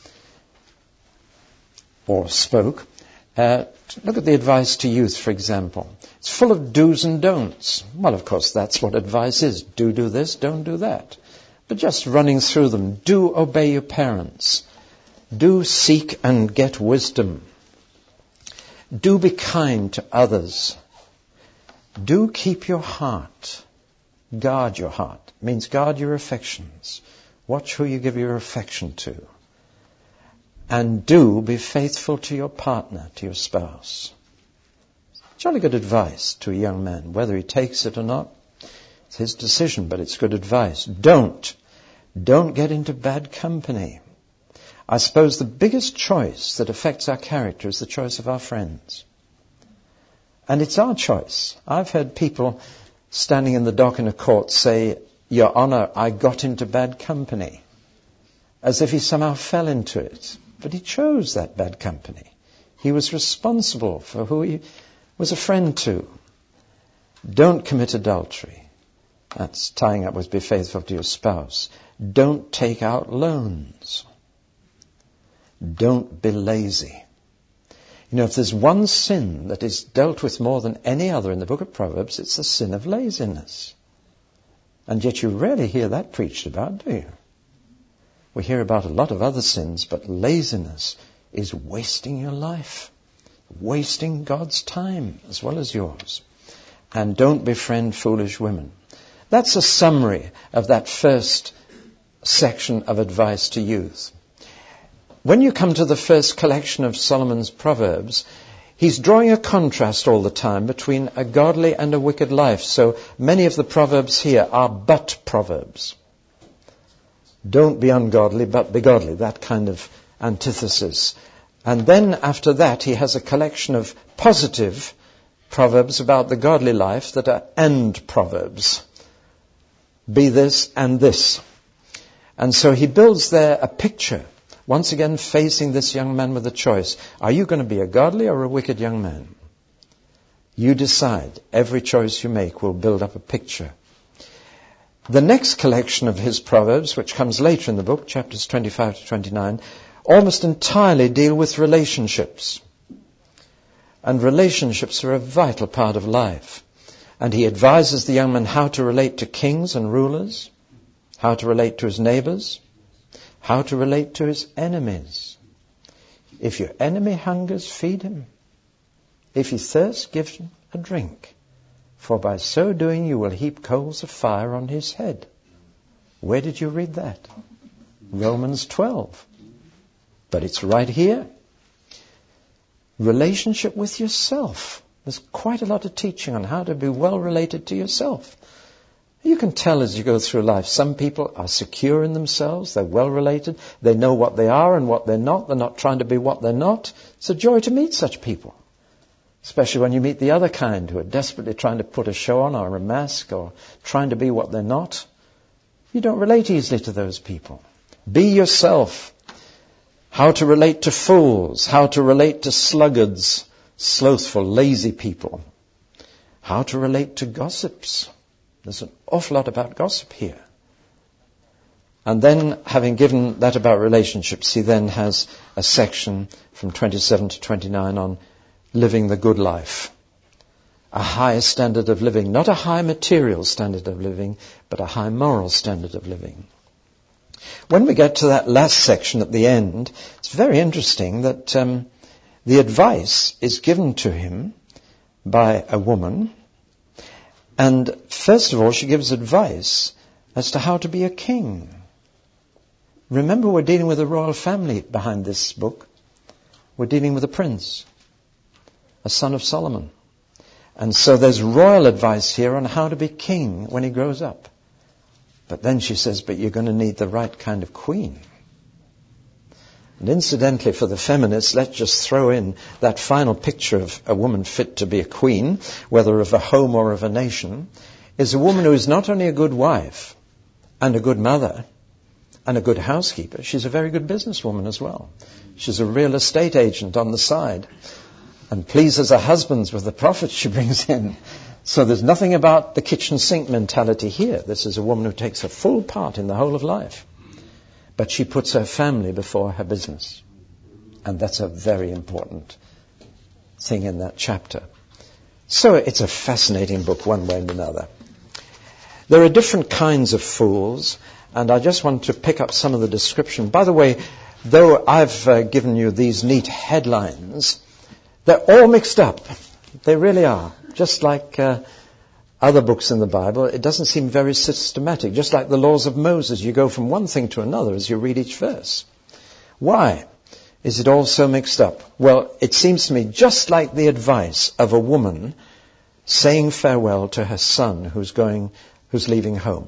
or spoke, uh, look at the advice to youth, for example. It's full of do's and don'ts. Well, of course, that's what advice is. Do do this, don't do that. But just running through them. Do obey your parents. Do seek and get wisdom. Do be kind to others. Do keep your heart. Guard your heart. It means guard your affections. Watch who you give your affection to. And do be faithful to your partner, to your spouse. Jolly good advice to a young man. Whether he takes it or not, it's his decision, but it's good advice. Don't. Don't get into bad company. I suppose the biggest choice that affects our character is the choice of our friends. And it's our choice. I've heard people standing in the dock in a court say, Your Honor, I got into bad company. As if he somehow fell into it. But he chose that bad company. He was responsible for who he was a friend to. Don't commit adultery. That's tying up with be faithful to your spouse. Don't take out loans. Don't be lazy. You know, if there's one sin that is dealt with more than any other in the book of Proverbs, it's the sin of laziness. And yet you rarely hear that preached about, do you? We hear about a lot of other sins, but laziness is wasting your life, wasting God's time as well as yours. And don't befriend foolish women. That's a summary of that first section of advice to youth. When you come to the first collection of Solomon's Proverbs, he's drawing a contrast all the time between a godly and a wicked life. So many of the Proverbs here are but Proverbs. Don't be ungodly, but be godly. That kind of antithesis. And then after that, he has a collection of positive Proverbs about the godly life that are and Proverbs. Be this and this. And so he builds there a picture. Once again, facing this young man with a choice. Are you going to be a godly or a wicked young man? You decide. Every choice you make will build up a picture. The next collection of his Proverbs, which comes later in the book, chapters twenty-five to twenty-nine, almost entirely deal with relationships. And relationships are a vital part of life. And he advises the young man how to relate to kings and rulers, how to relate to his neighbors, how to relate to his enemies. If your enemy hungers, feed him. If he thirsts, give him a drink. For by so doing you will heap coals of fire on his head. Where did you read that? Romans twelve. But it's right here. Relationship with yourself. There's quite a lot of teaching on how to be well related to yourself. You can tell as you go through life, some people are secure in themselves, they're well related, they know what they are and what they're not, they're not trying to be what they're not. It's a joy to meet such people. especially when you meet the other kind who are desperately trying to put a show on or a mask or trying to be what they're not. You don't relate easily to those people. Be yourself. How to relate to fools, how to relate to sluggards, slothful, lazy people. How to relate to gossips. There's an awful lot about gossip here. And then, having given that about relationships, he then has a section from twenty-seven to twenty-nine on living the good life. A high standard of living, not a high material standard of living, but a high moral standard of living. When we get to that last section at the end, it's very interesting that um, the advice is given to him by a woman. And first of all, she gives advice as to how to be a king. Remember, we're dealing with a royal family behind this book. We're dealing with a prince, a son of Solomon. And so there's royal advice here on how to be king when he grows up. But then she says, but you're going to need the right kind of queen. And incidentally, for the feminists, let's just throw in that final picture of a woman fit to be a queen, whether of a home or of a nation, is a woman who is not only a good wife and a good mother and a good housekeeper, she's a very good businesswoman as well. She's a real estate agent on the side and pleases her husbands with the profits she brings in. So there's nothing about the kitchen sink mentality here. This is a woman who takes a full part in the whole of life. But she puts her family before her business. And that's a very important thing in that chapter. So it's a fascinating book one way and another. There are different kinds of fools, and I just want to pick up some of the description. By the way, though I've uh, given you these neat headlines, they're all mixed up. They really are. Just like uh, other books in the Bible, it doesn't seem very systematic. Just like the laws of Moses, you go from one thing to another as you read each verse. Why is it all so mixed up? Well, it seems to me just like the advice of a woman saying farewell to her son who's going, who's leaving home.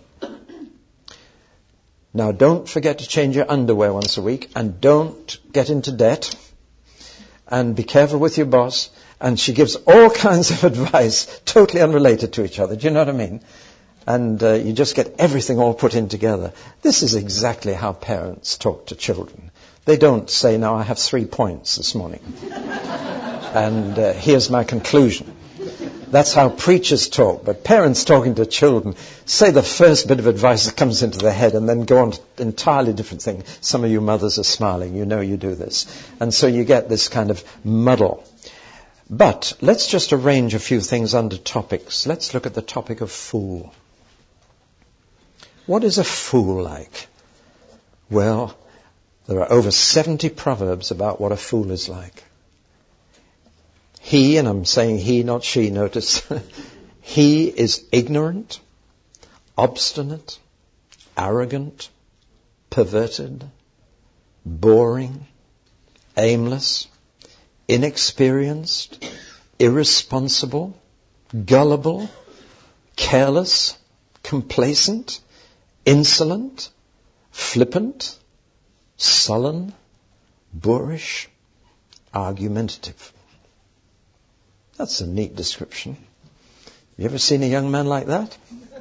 Now, don't forget to change your underwear once a week, and don't get into debt, and be careful with your boss. And she gives all kinds of advice, totally unrelated to each other. Do you know what I mean? And uh, you just get everything all put in together. This is exactly how parents talk to children. They don't say, now I have three points this morning. and uh, here's my conclusion. That's how preachers talk. But parents talking to children say the first bit of advice that comes into their head and then go on to an entirely different thing. Some of you mothers are smiling. You know you do this. And so you get this kind of muddle. But let's just arrange a few things under topics. Let's look at the topic of fool. What is a fool like? Well, there are over seventy proverbs about what a fool is like. He, and I'm saying he, not she, notice, he is ignorant, obstinate, arrogant, perverted, boring, aimless, inexperienced, irresponsible, gullible, careless, complacent, insolent, flippant, sullen, boorish, argumentative. That's a neat description. Have you ever seen a young man like that?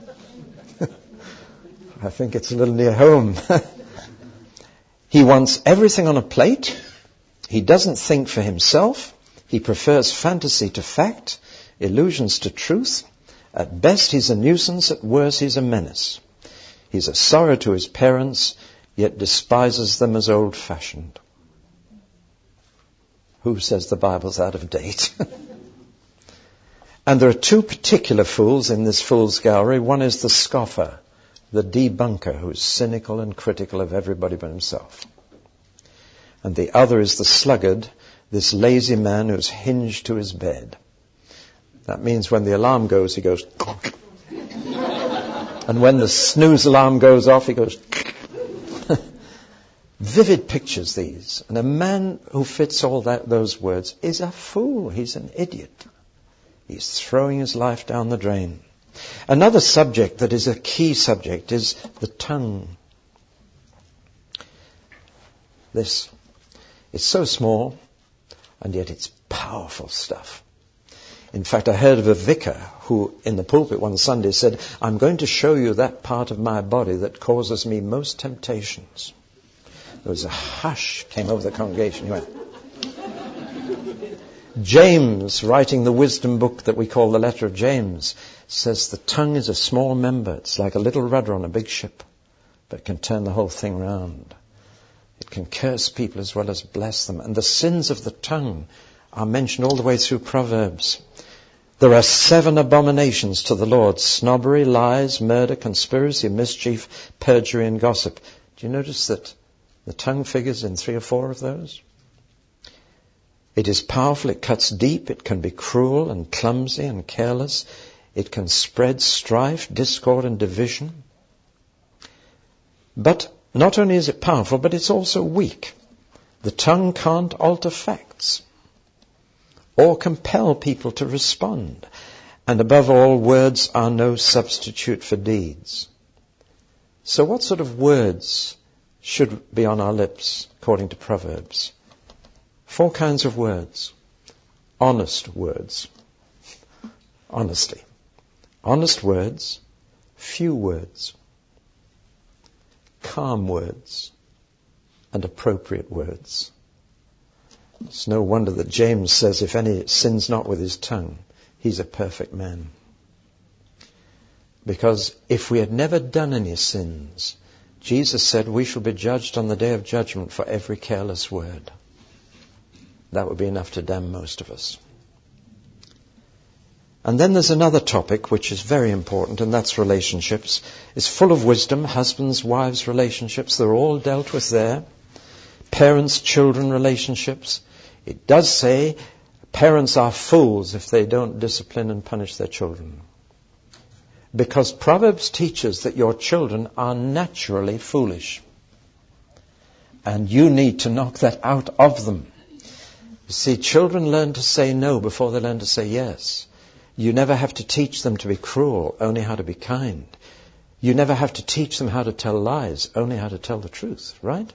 I think it's a little near home. He wants everything on a plate. He doesn't think for himself. He prefers fantasy to fact, illusions to truth. At best, he's a nuisance. At worst, he's a menace. He's a sorrow to his parents, yet despises them as old-fashioned. Who says the Bible's out of date? And there are two particular fools in this fool's gallery. One is the scoffer, the debunker, who's cynical and critical of everybody but himself. And the other is the sluggard, this lazy man who's hinged to his bed. That means when the alarm goes, he goes... and when the snooze alarm goes off, he goes... Vivid pictures, these. And a man who fits all that, those words is a fool. He's an idiot. He's throwing his life down the drain. Another subject that is a key subject is the tongue. This. It's so small, and yet it's powerful stuff. In fact, I heard of a vicar who in the pulpit one Sunday said, I'm going to show you that part of my body that causes me most temptations. There was a hush came over the congregation. He went. James, writing the wisdom book that we call the letter of James, says the tongue is a small member. It's like a little rudder on a big ship, but it can turn the whole thing round. It can curse people as well as bless them. And the sins of the tongue are mentioned all the way through Proverbs. There are seven abominations to the Lord: snobbery, lies, murder, conspiracy, mischief, perjury, and gossip. Do you notice that the tongue figures in three or four of those? It is powerful, it cuts deep, it can be cruel and clumsy and careless. It can spread strife, discord, and division. But not only is it powerful, but it's also weak. The tongue can't alter facts or compel people to respond. And above all, words are no substitute for deeds. So what sort of words should be on our lips, according to Proverbs? Four kinds of words. Honest words. Honestly. Honest words. Few words. Calm words. And appropriate words. It's no wonder that James says, if any sins not with his tongue, he's a perfect man. Because if we had never done any sins, Jesus said we shall be judged on the day of judgment for every careless word. That would be enough to damn most of us. And then there's another topic which is very important, and that's relationships. It's full of wisdom. Husbands, wives, relationships, they're all dealt with there. Parents, children, relationships. It does say parents are fools if they don't discipline and punish their children. Because Proverbs teaches that your children are naturally foolish. And you need to knock that out of them. You see, children learn to say no before they learn to say yes. You never have to teach them to be cruel, only how to be kind. You never have to teach them how to tell lies, only how to tell the truth, right?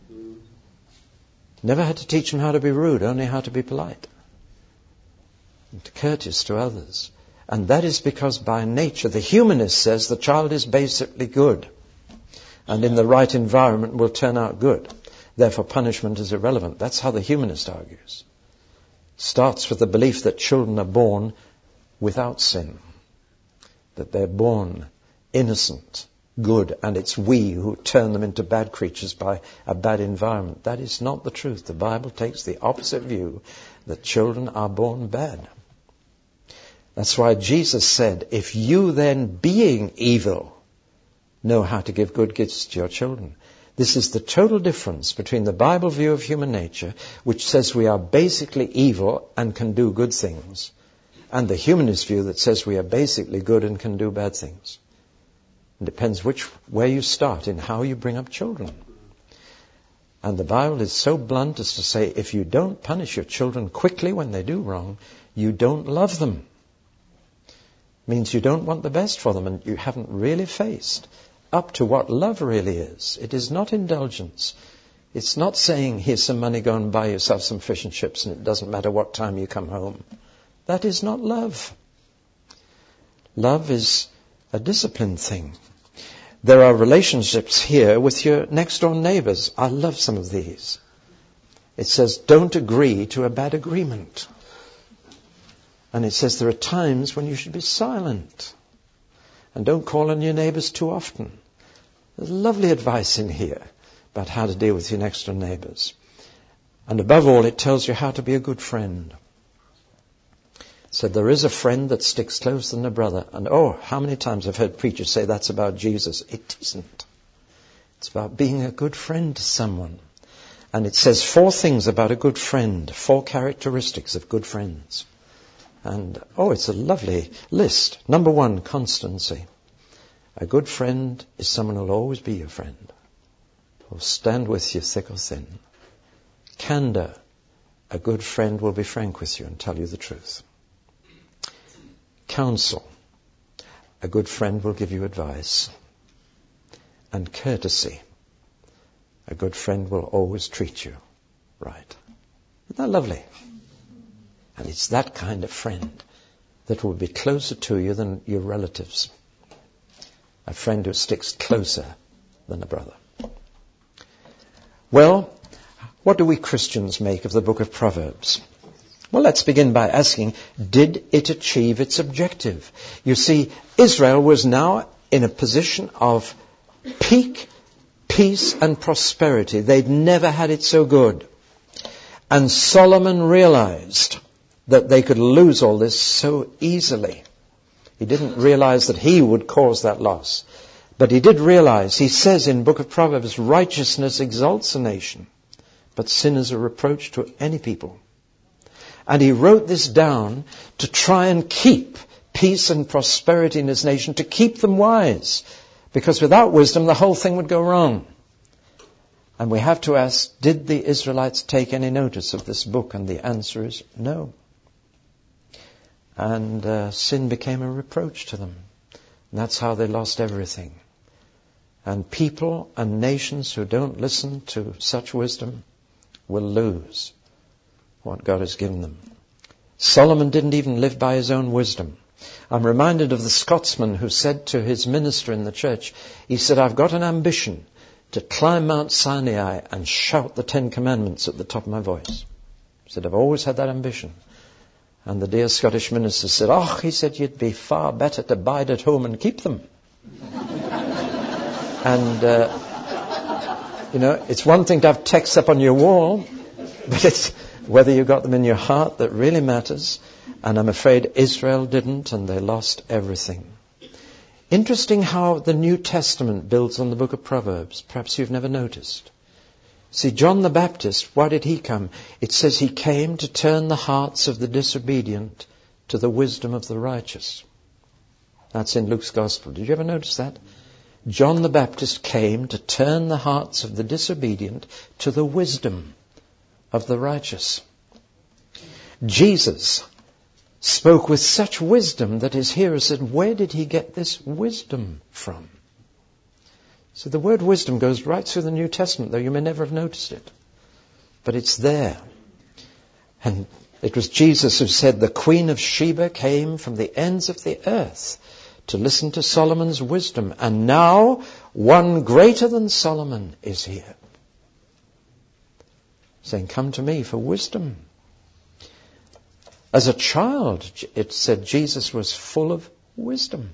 Never had to teach them how to be rude, only how to be polite. And to courteous to others. And that is because by nature, the humanist says the child is basically good. And in the right environment will turn out good. Therefore, punishment is irrelevant. That's how the humanist argues. Starts with the belief that children are born without sin. That they're born innocent, good, and it's we who turn them into bad creatures by a bad environment. That is not the truth. The Bible takes the opposite view, that children are born bad. That's why Jesus said, if you then, being evil, know how to give good gifts to your children. This is the total difference between the Bible view of human nature, which says we are basically evil and can do good things, and the humanist view that says we are basically good and can do bad things. It depends which where you start in how you bring up children. And the Bible is so blunt as to say, if you don't punish your children quickly when they do wrong, you don't love them. It means you don't want the best for them, and you haven't really faced up to what love really is. It is not indulgence. It's not saying, here's some money, go and buy yourself some fish and chips, and it doesn't matter what time you come home. That is not love. Love is a disciplined thing. There are relationships here with your next door neighbors. I love some of these. It says, don't agree to a bad agreement. And it says there are times when you should be silent. And don't call on your neighbors too often. There's lovely advice in here about how to deal with your next door neighbors. And above all, it tells you how to be a good friend. So there is a friend that sticks closer than a brother. And oh, how many times I've heard preachers say that's about Jesus. It isn't. It's about being a good friend to someone. And it says four things about a good friend, four characteristics of good friends. And, oh, it's a lovely list. Number one, constancy. A good friend is someone who will always be your friend. Will stand with you thick or thin. Candor. A good friend will be frank with you and tell you the truth. Counsel. A good friend will give you advice. And courtesy. A good friend will always treat you right. Isn't that lovely? And it's that kind of friend that will be closer to you than your relatives. A friend who sticks closer than a brother. Well, what do we Christians make of the book of Proverbs? Well, let's begin by asking, did it achieve its objective? You see, Israel was now in a position of peak peace and prosperity. They'd never had it so good. And Solomon realized that they could lose all this so easily. He didn't realize that he would cause that loss. But he did realize, he says in book of Proverbs, righteousness exalts a nation, but sin is a reproach to any people. And he wrote this down to try and keep peace and prosperity in his nation, to keep them wise. Because without wisdom, the whole thing would go wrong. And we have to ask, did the Israelites take any notice of this book? And the answer is no. And uh, sin became a reproach to them. And that's how they lost everything. And people and nations who don't listen to such wisdom will lose what God has given them. Solomon didn't even live by his own wisdom. I'm reminded of the Scotsman who said to his minister in the church, he said, I've got an ambition to climb Mount Sinai and shout the Ten Commandments at the top of my voice. He said, I've always had that ambition. And the dear Scottish minister said, oh, he said, you'd be far better to bide at home and keep them. And, uh, you know, it's one thing to have texts up on your wall, but it's whether you got them in your heart that really matters. And I'm afraid Israel didn't, and they lost everything. Interesting how the New Testament builds on the book of Proverbs. Perhaps you've never noticed. See, John the Baptist, why did he come? It says he came to turn the hearts of the disobedient to the wisdom of the righteous. That's in Luke's Gospel. Did you ever notice that? John the Baptist came to turn the hearts of the disobedient to the wisdom of the righteous. Jesus spoke with such wisdom that his hearers said, where did he get this wisdom from? So the word wisdom goes right through the New Testament, though you may never have noticed it. But it's there. And it was Jesus who said, the Queen of Sheba came from the ends of the earth to listen to Solomon's wisdom. And now one greater than Solomon is here, saying, come to me for wisdom. As a child, it said Jesus was full of wisdom.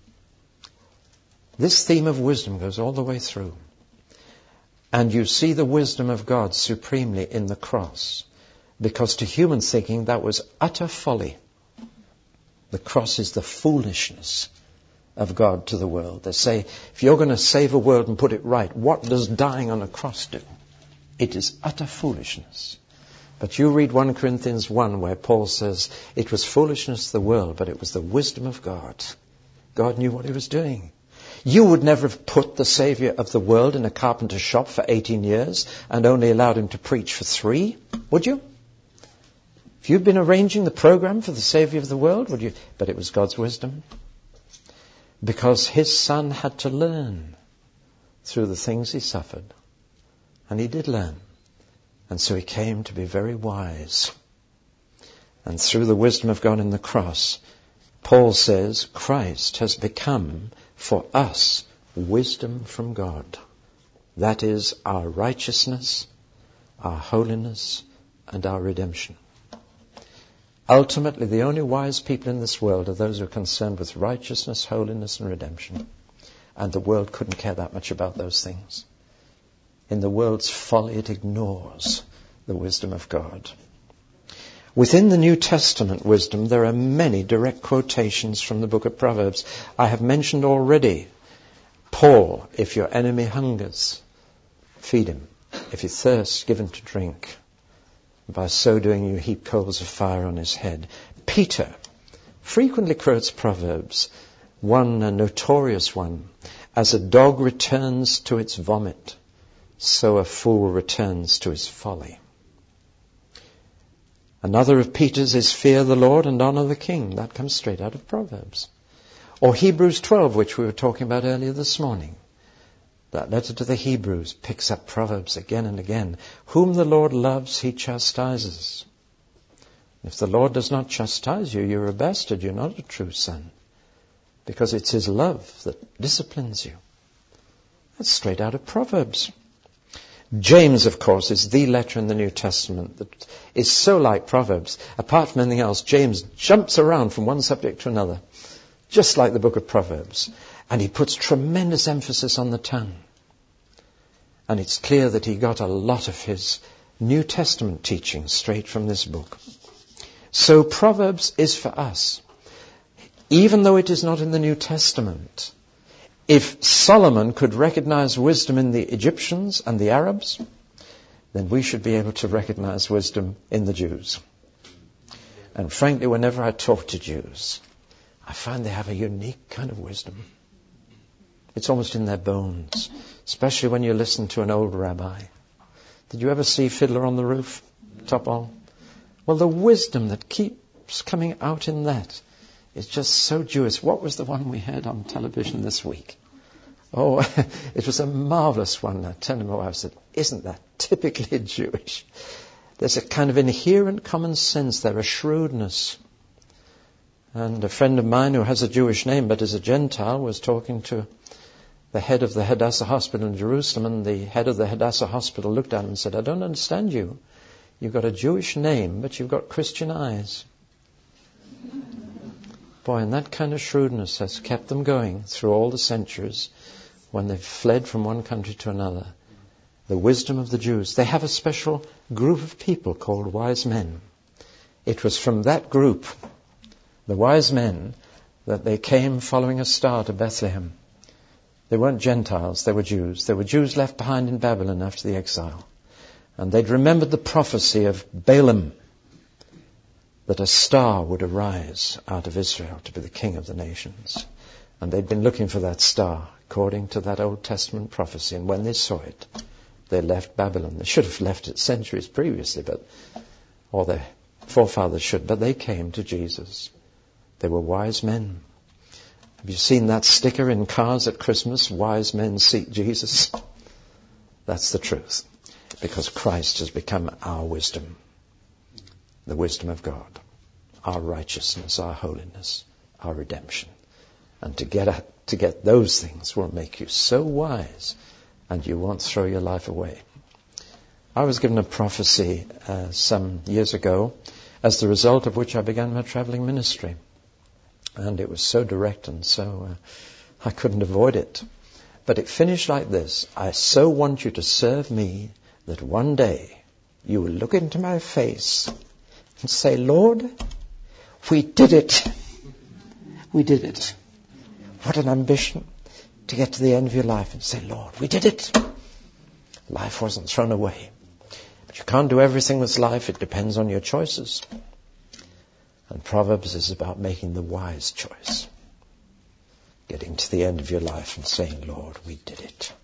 This theme of wisdom goes all the way through. And you see the wisdom of God supremely in the cross. Because to human thinking, that was utter folly. The cross is the foolishness of God to the world. They say, if you're going to save a world and put it right, what does dying on a cross do? It is utter foolishness. But you read First Corinthians one where Paul says, it was foolishness of the world, but it was the wisdom of God. God knew what he was doing. You would never have put the Saviour of the world in a carpenter's shop for eighteen years and only allowed him to preach for three, would you? If you'd been arranging the program for the Saviour of the world, would you? But it was God's wisdom. Because his Son had to learn through the things he suffered. And he did learn. And so he came to be very wise. And through the wisdom of God in the cross, Paul says, Christ has become for us wisdom from God. That is our righteousness, our holiness, and our redemption. Ultimately, the only wise people in this world are those who are concerned with righteousness, holiness, and redemption. And the world couldn't care that much about those things. In the world's folly, it ignores the wisdom of God. Within the New Testament wisdom, there are many direct quotations from the book of Proverbs. I have mentioned already, Paul, if your enemy hungers, feed him. If he thirsts, give him to drink. By so doing, you heap coals of fire on his head. Peter frequently quotes Proverbs, one a notorious one, as a dog returns to its vomit, so a fool returns to his folly. Another of Peter's is fear the Lord and honor the king. That comes straight out of Proverbs. Or Hebrews twelve, which we were talking about earlier this morning. That letter to the Hebrews picks up Proverbs again and again. Whom the Lord loves, he chastises. If the Lord does not chastise you, you're a bastard, you're not a true son. Because it's his love that disciplines you. That's straight out of Proverbs. James, of course, is the letter in the New Testament that is so like Proverbs. Apart from anything else, James jumps around from one subject to another, just like the book of Proverbs. And he puts tremendous emphasis on the tongue. And it's clear that he got a lot of his New Testament teaching straight from this book. So Proverbs is for us. Even though it is not in the New Testament, if Solomon could recognize wisdom in the Egyptians and the Arabs, then we should be able to recognize wisdom in the Jews. And frankly, whenever I talk to Jews, I find they have a unique kind of wisdom. It's almost in their bones, especially when you listen to an old rabbi. Did you ever see Fiddler on the Roof, Topol? Well, the wisdom that keeps coming out in that is just so Jewish. What was the one we had on television this week? Oh, it was a marvelous one. I turned to my wife and said, isn't that typically Jewish? There's a kind of inherent common sense there, a shrewdness. And a friend of mine who has a Jewish name but is a Gentile was talking to the head of the Hadassah Hospital in Jerusalem, and the head of the Hadassah Hospital looked at him and said, I don't understand you. You've got a Jewish name, but you've got Christian eyes. Boy, and that kind of shrewdness has kept them going through all the centuries when they've fled from one country to another. The wisdom of the Jews. They have a special group of people called wise men. It was from that group, the wise men, that they came following a star to Bethlehem. They weren't Gentiles, they were Jews. They were Jews left behind in Babylon after the exile. And they'd remembered the prophecy of Balaam, that a star would arise out of Israel to be the king of the nations. And they'd been looking for that star, according to that Old Testament prophecy. And when they saw it, they left Babylon. They should have left it centuries previously, but or their forefathers should, but they came to Jesus. They were wise men. Have you seen that sticker in cars at Christmas? Wise men seek Jesus. That's the truth. Because Christ has become our wisdom. The wisdom of God. Our righteousness, our holiness, our redemption. And to get at, to get those things will make you so wise, and you won't throw your life away. I was given a prophecy uh, some years ago, as the result of which I began my traveling ministry. And it was so direct and so, uh, I couldn't avoid it. But it finished like this. I so want you to serve me that one day you will look into my face and say, Lord, we did it. We did it. What an ambition to get to the end of your life and say, Lord, we did it. Life wasn't thrown away. But you can't do everything with life. It depends on your choices. And Proverbs is about making the wise choice. Getting to the end of your life and saying, Lord, we did it.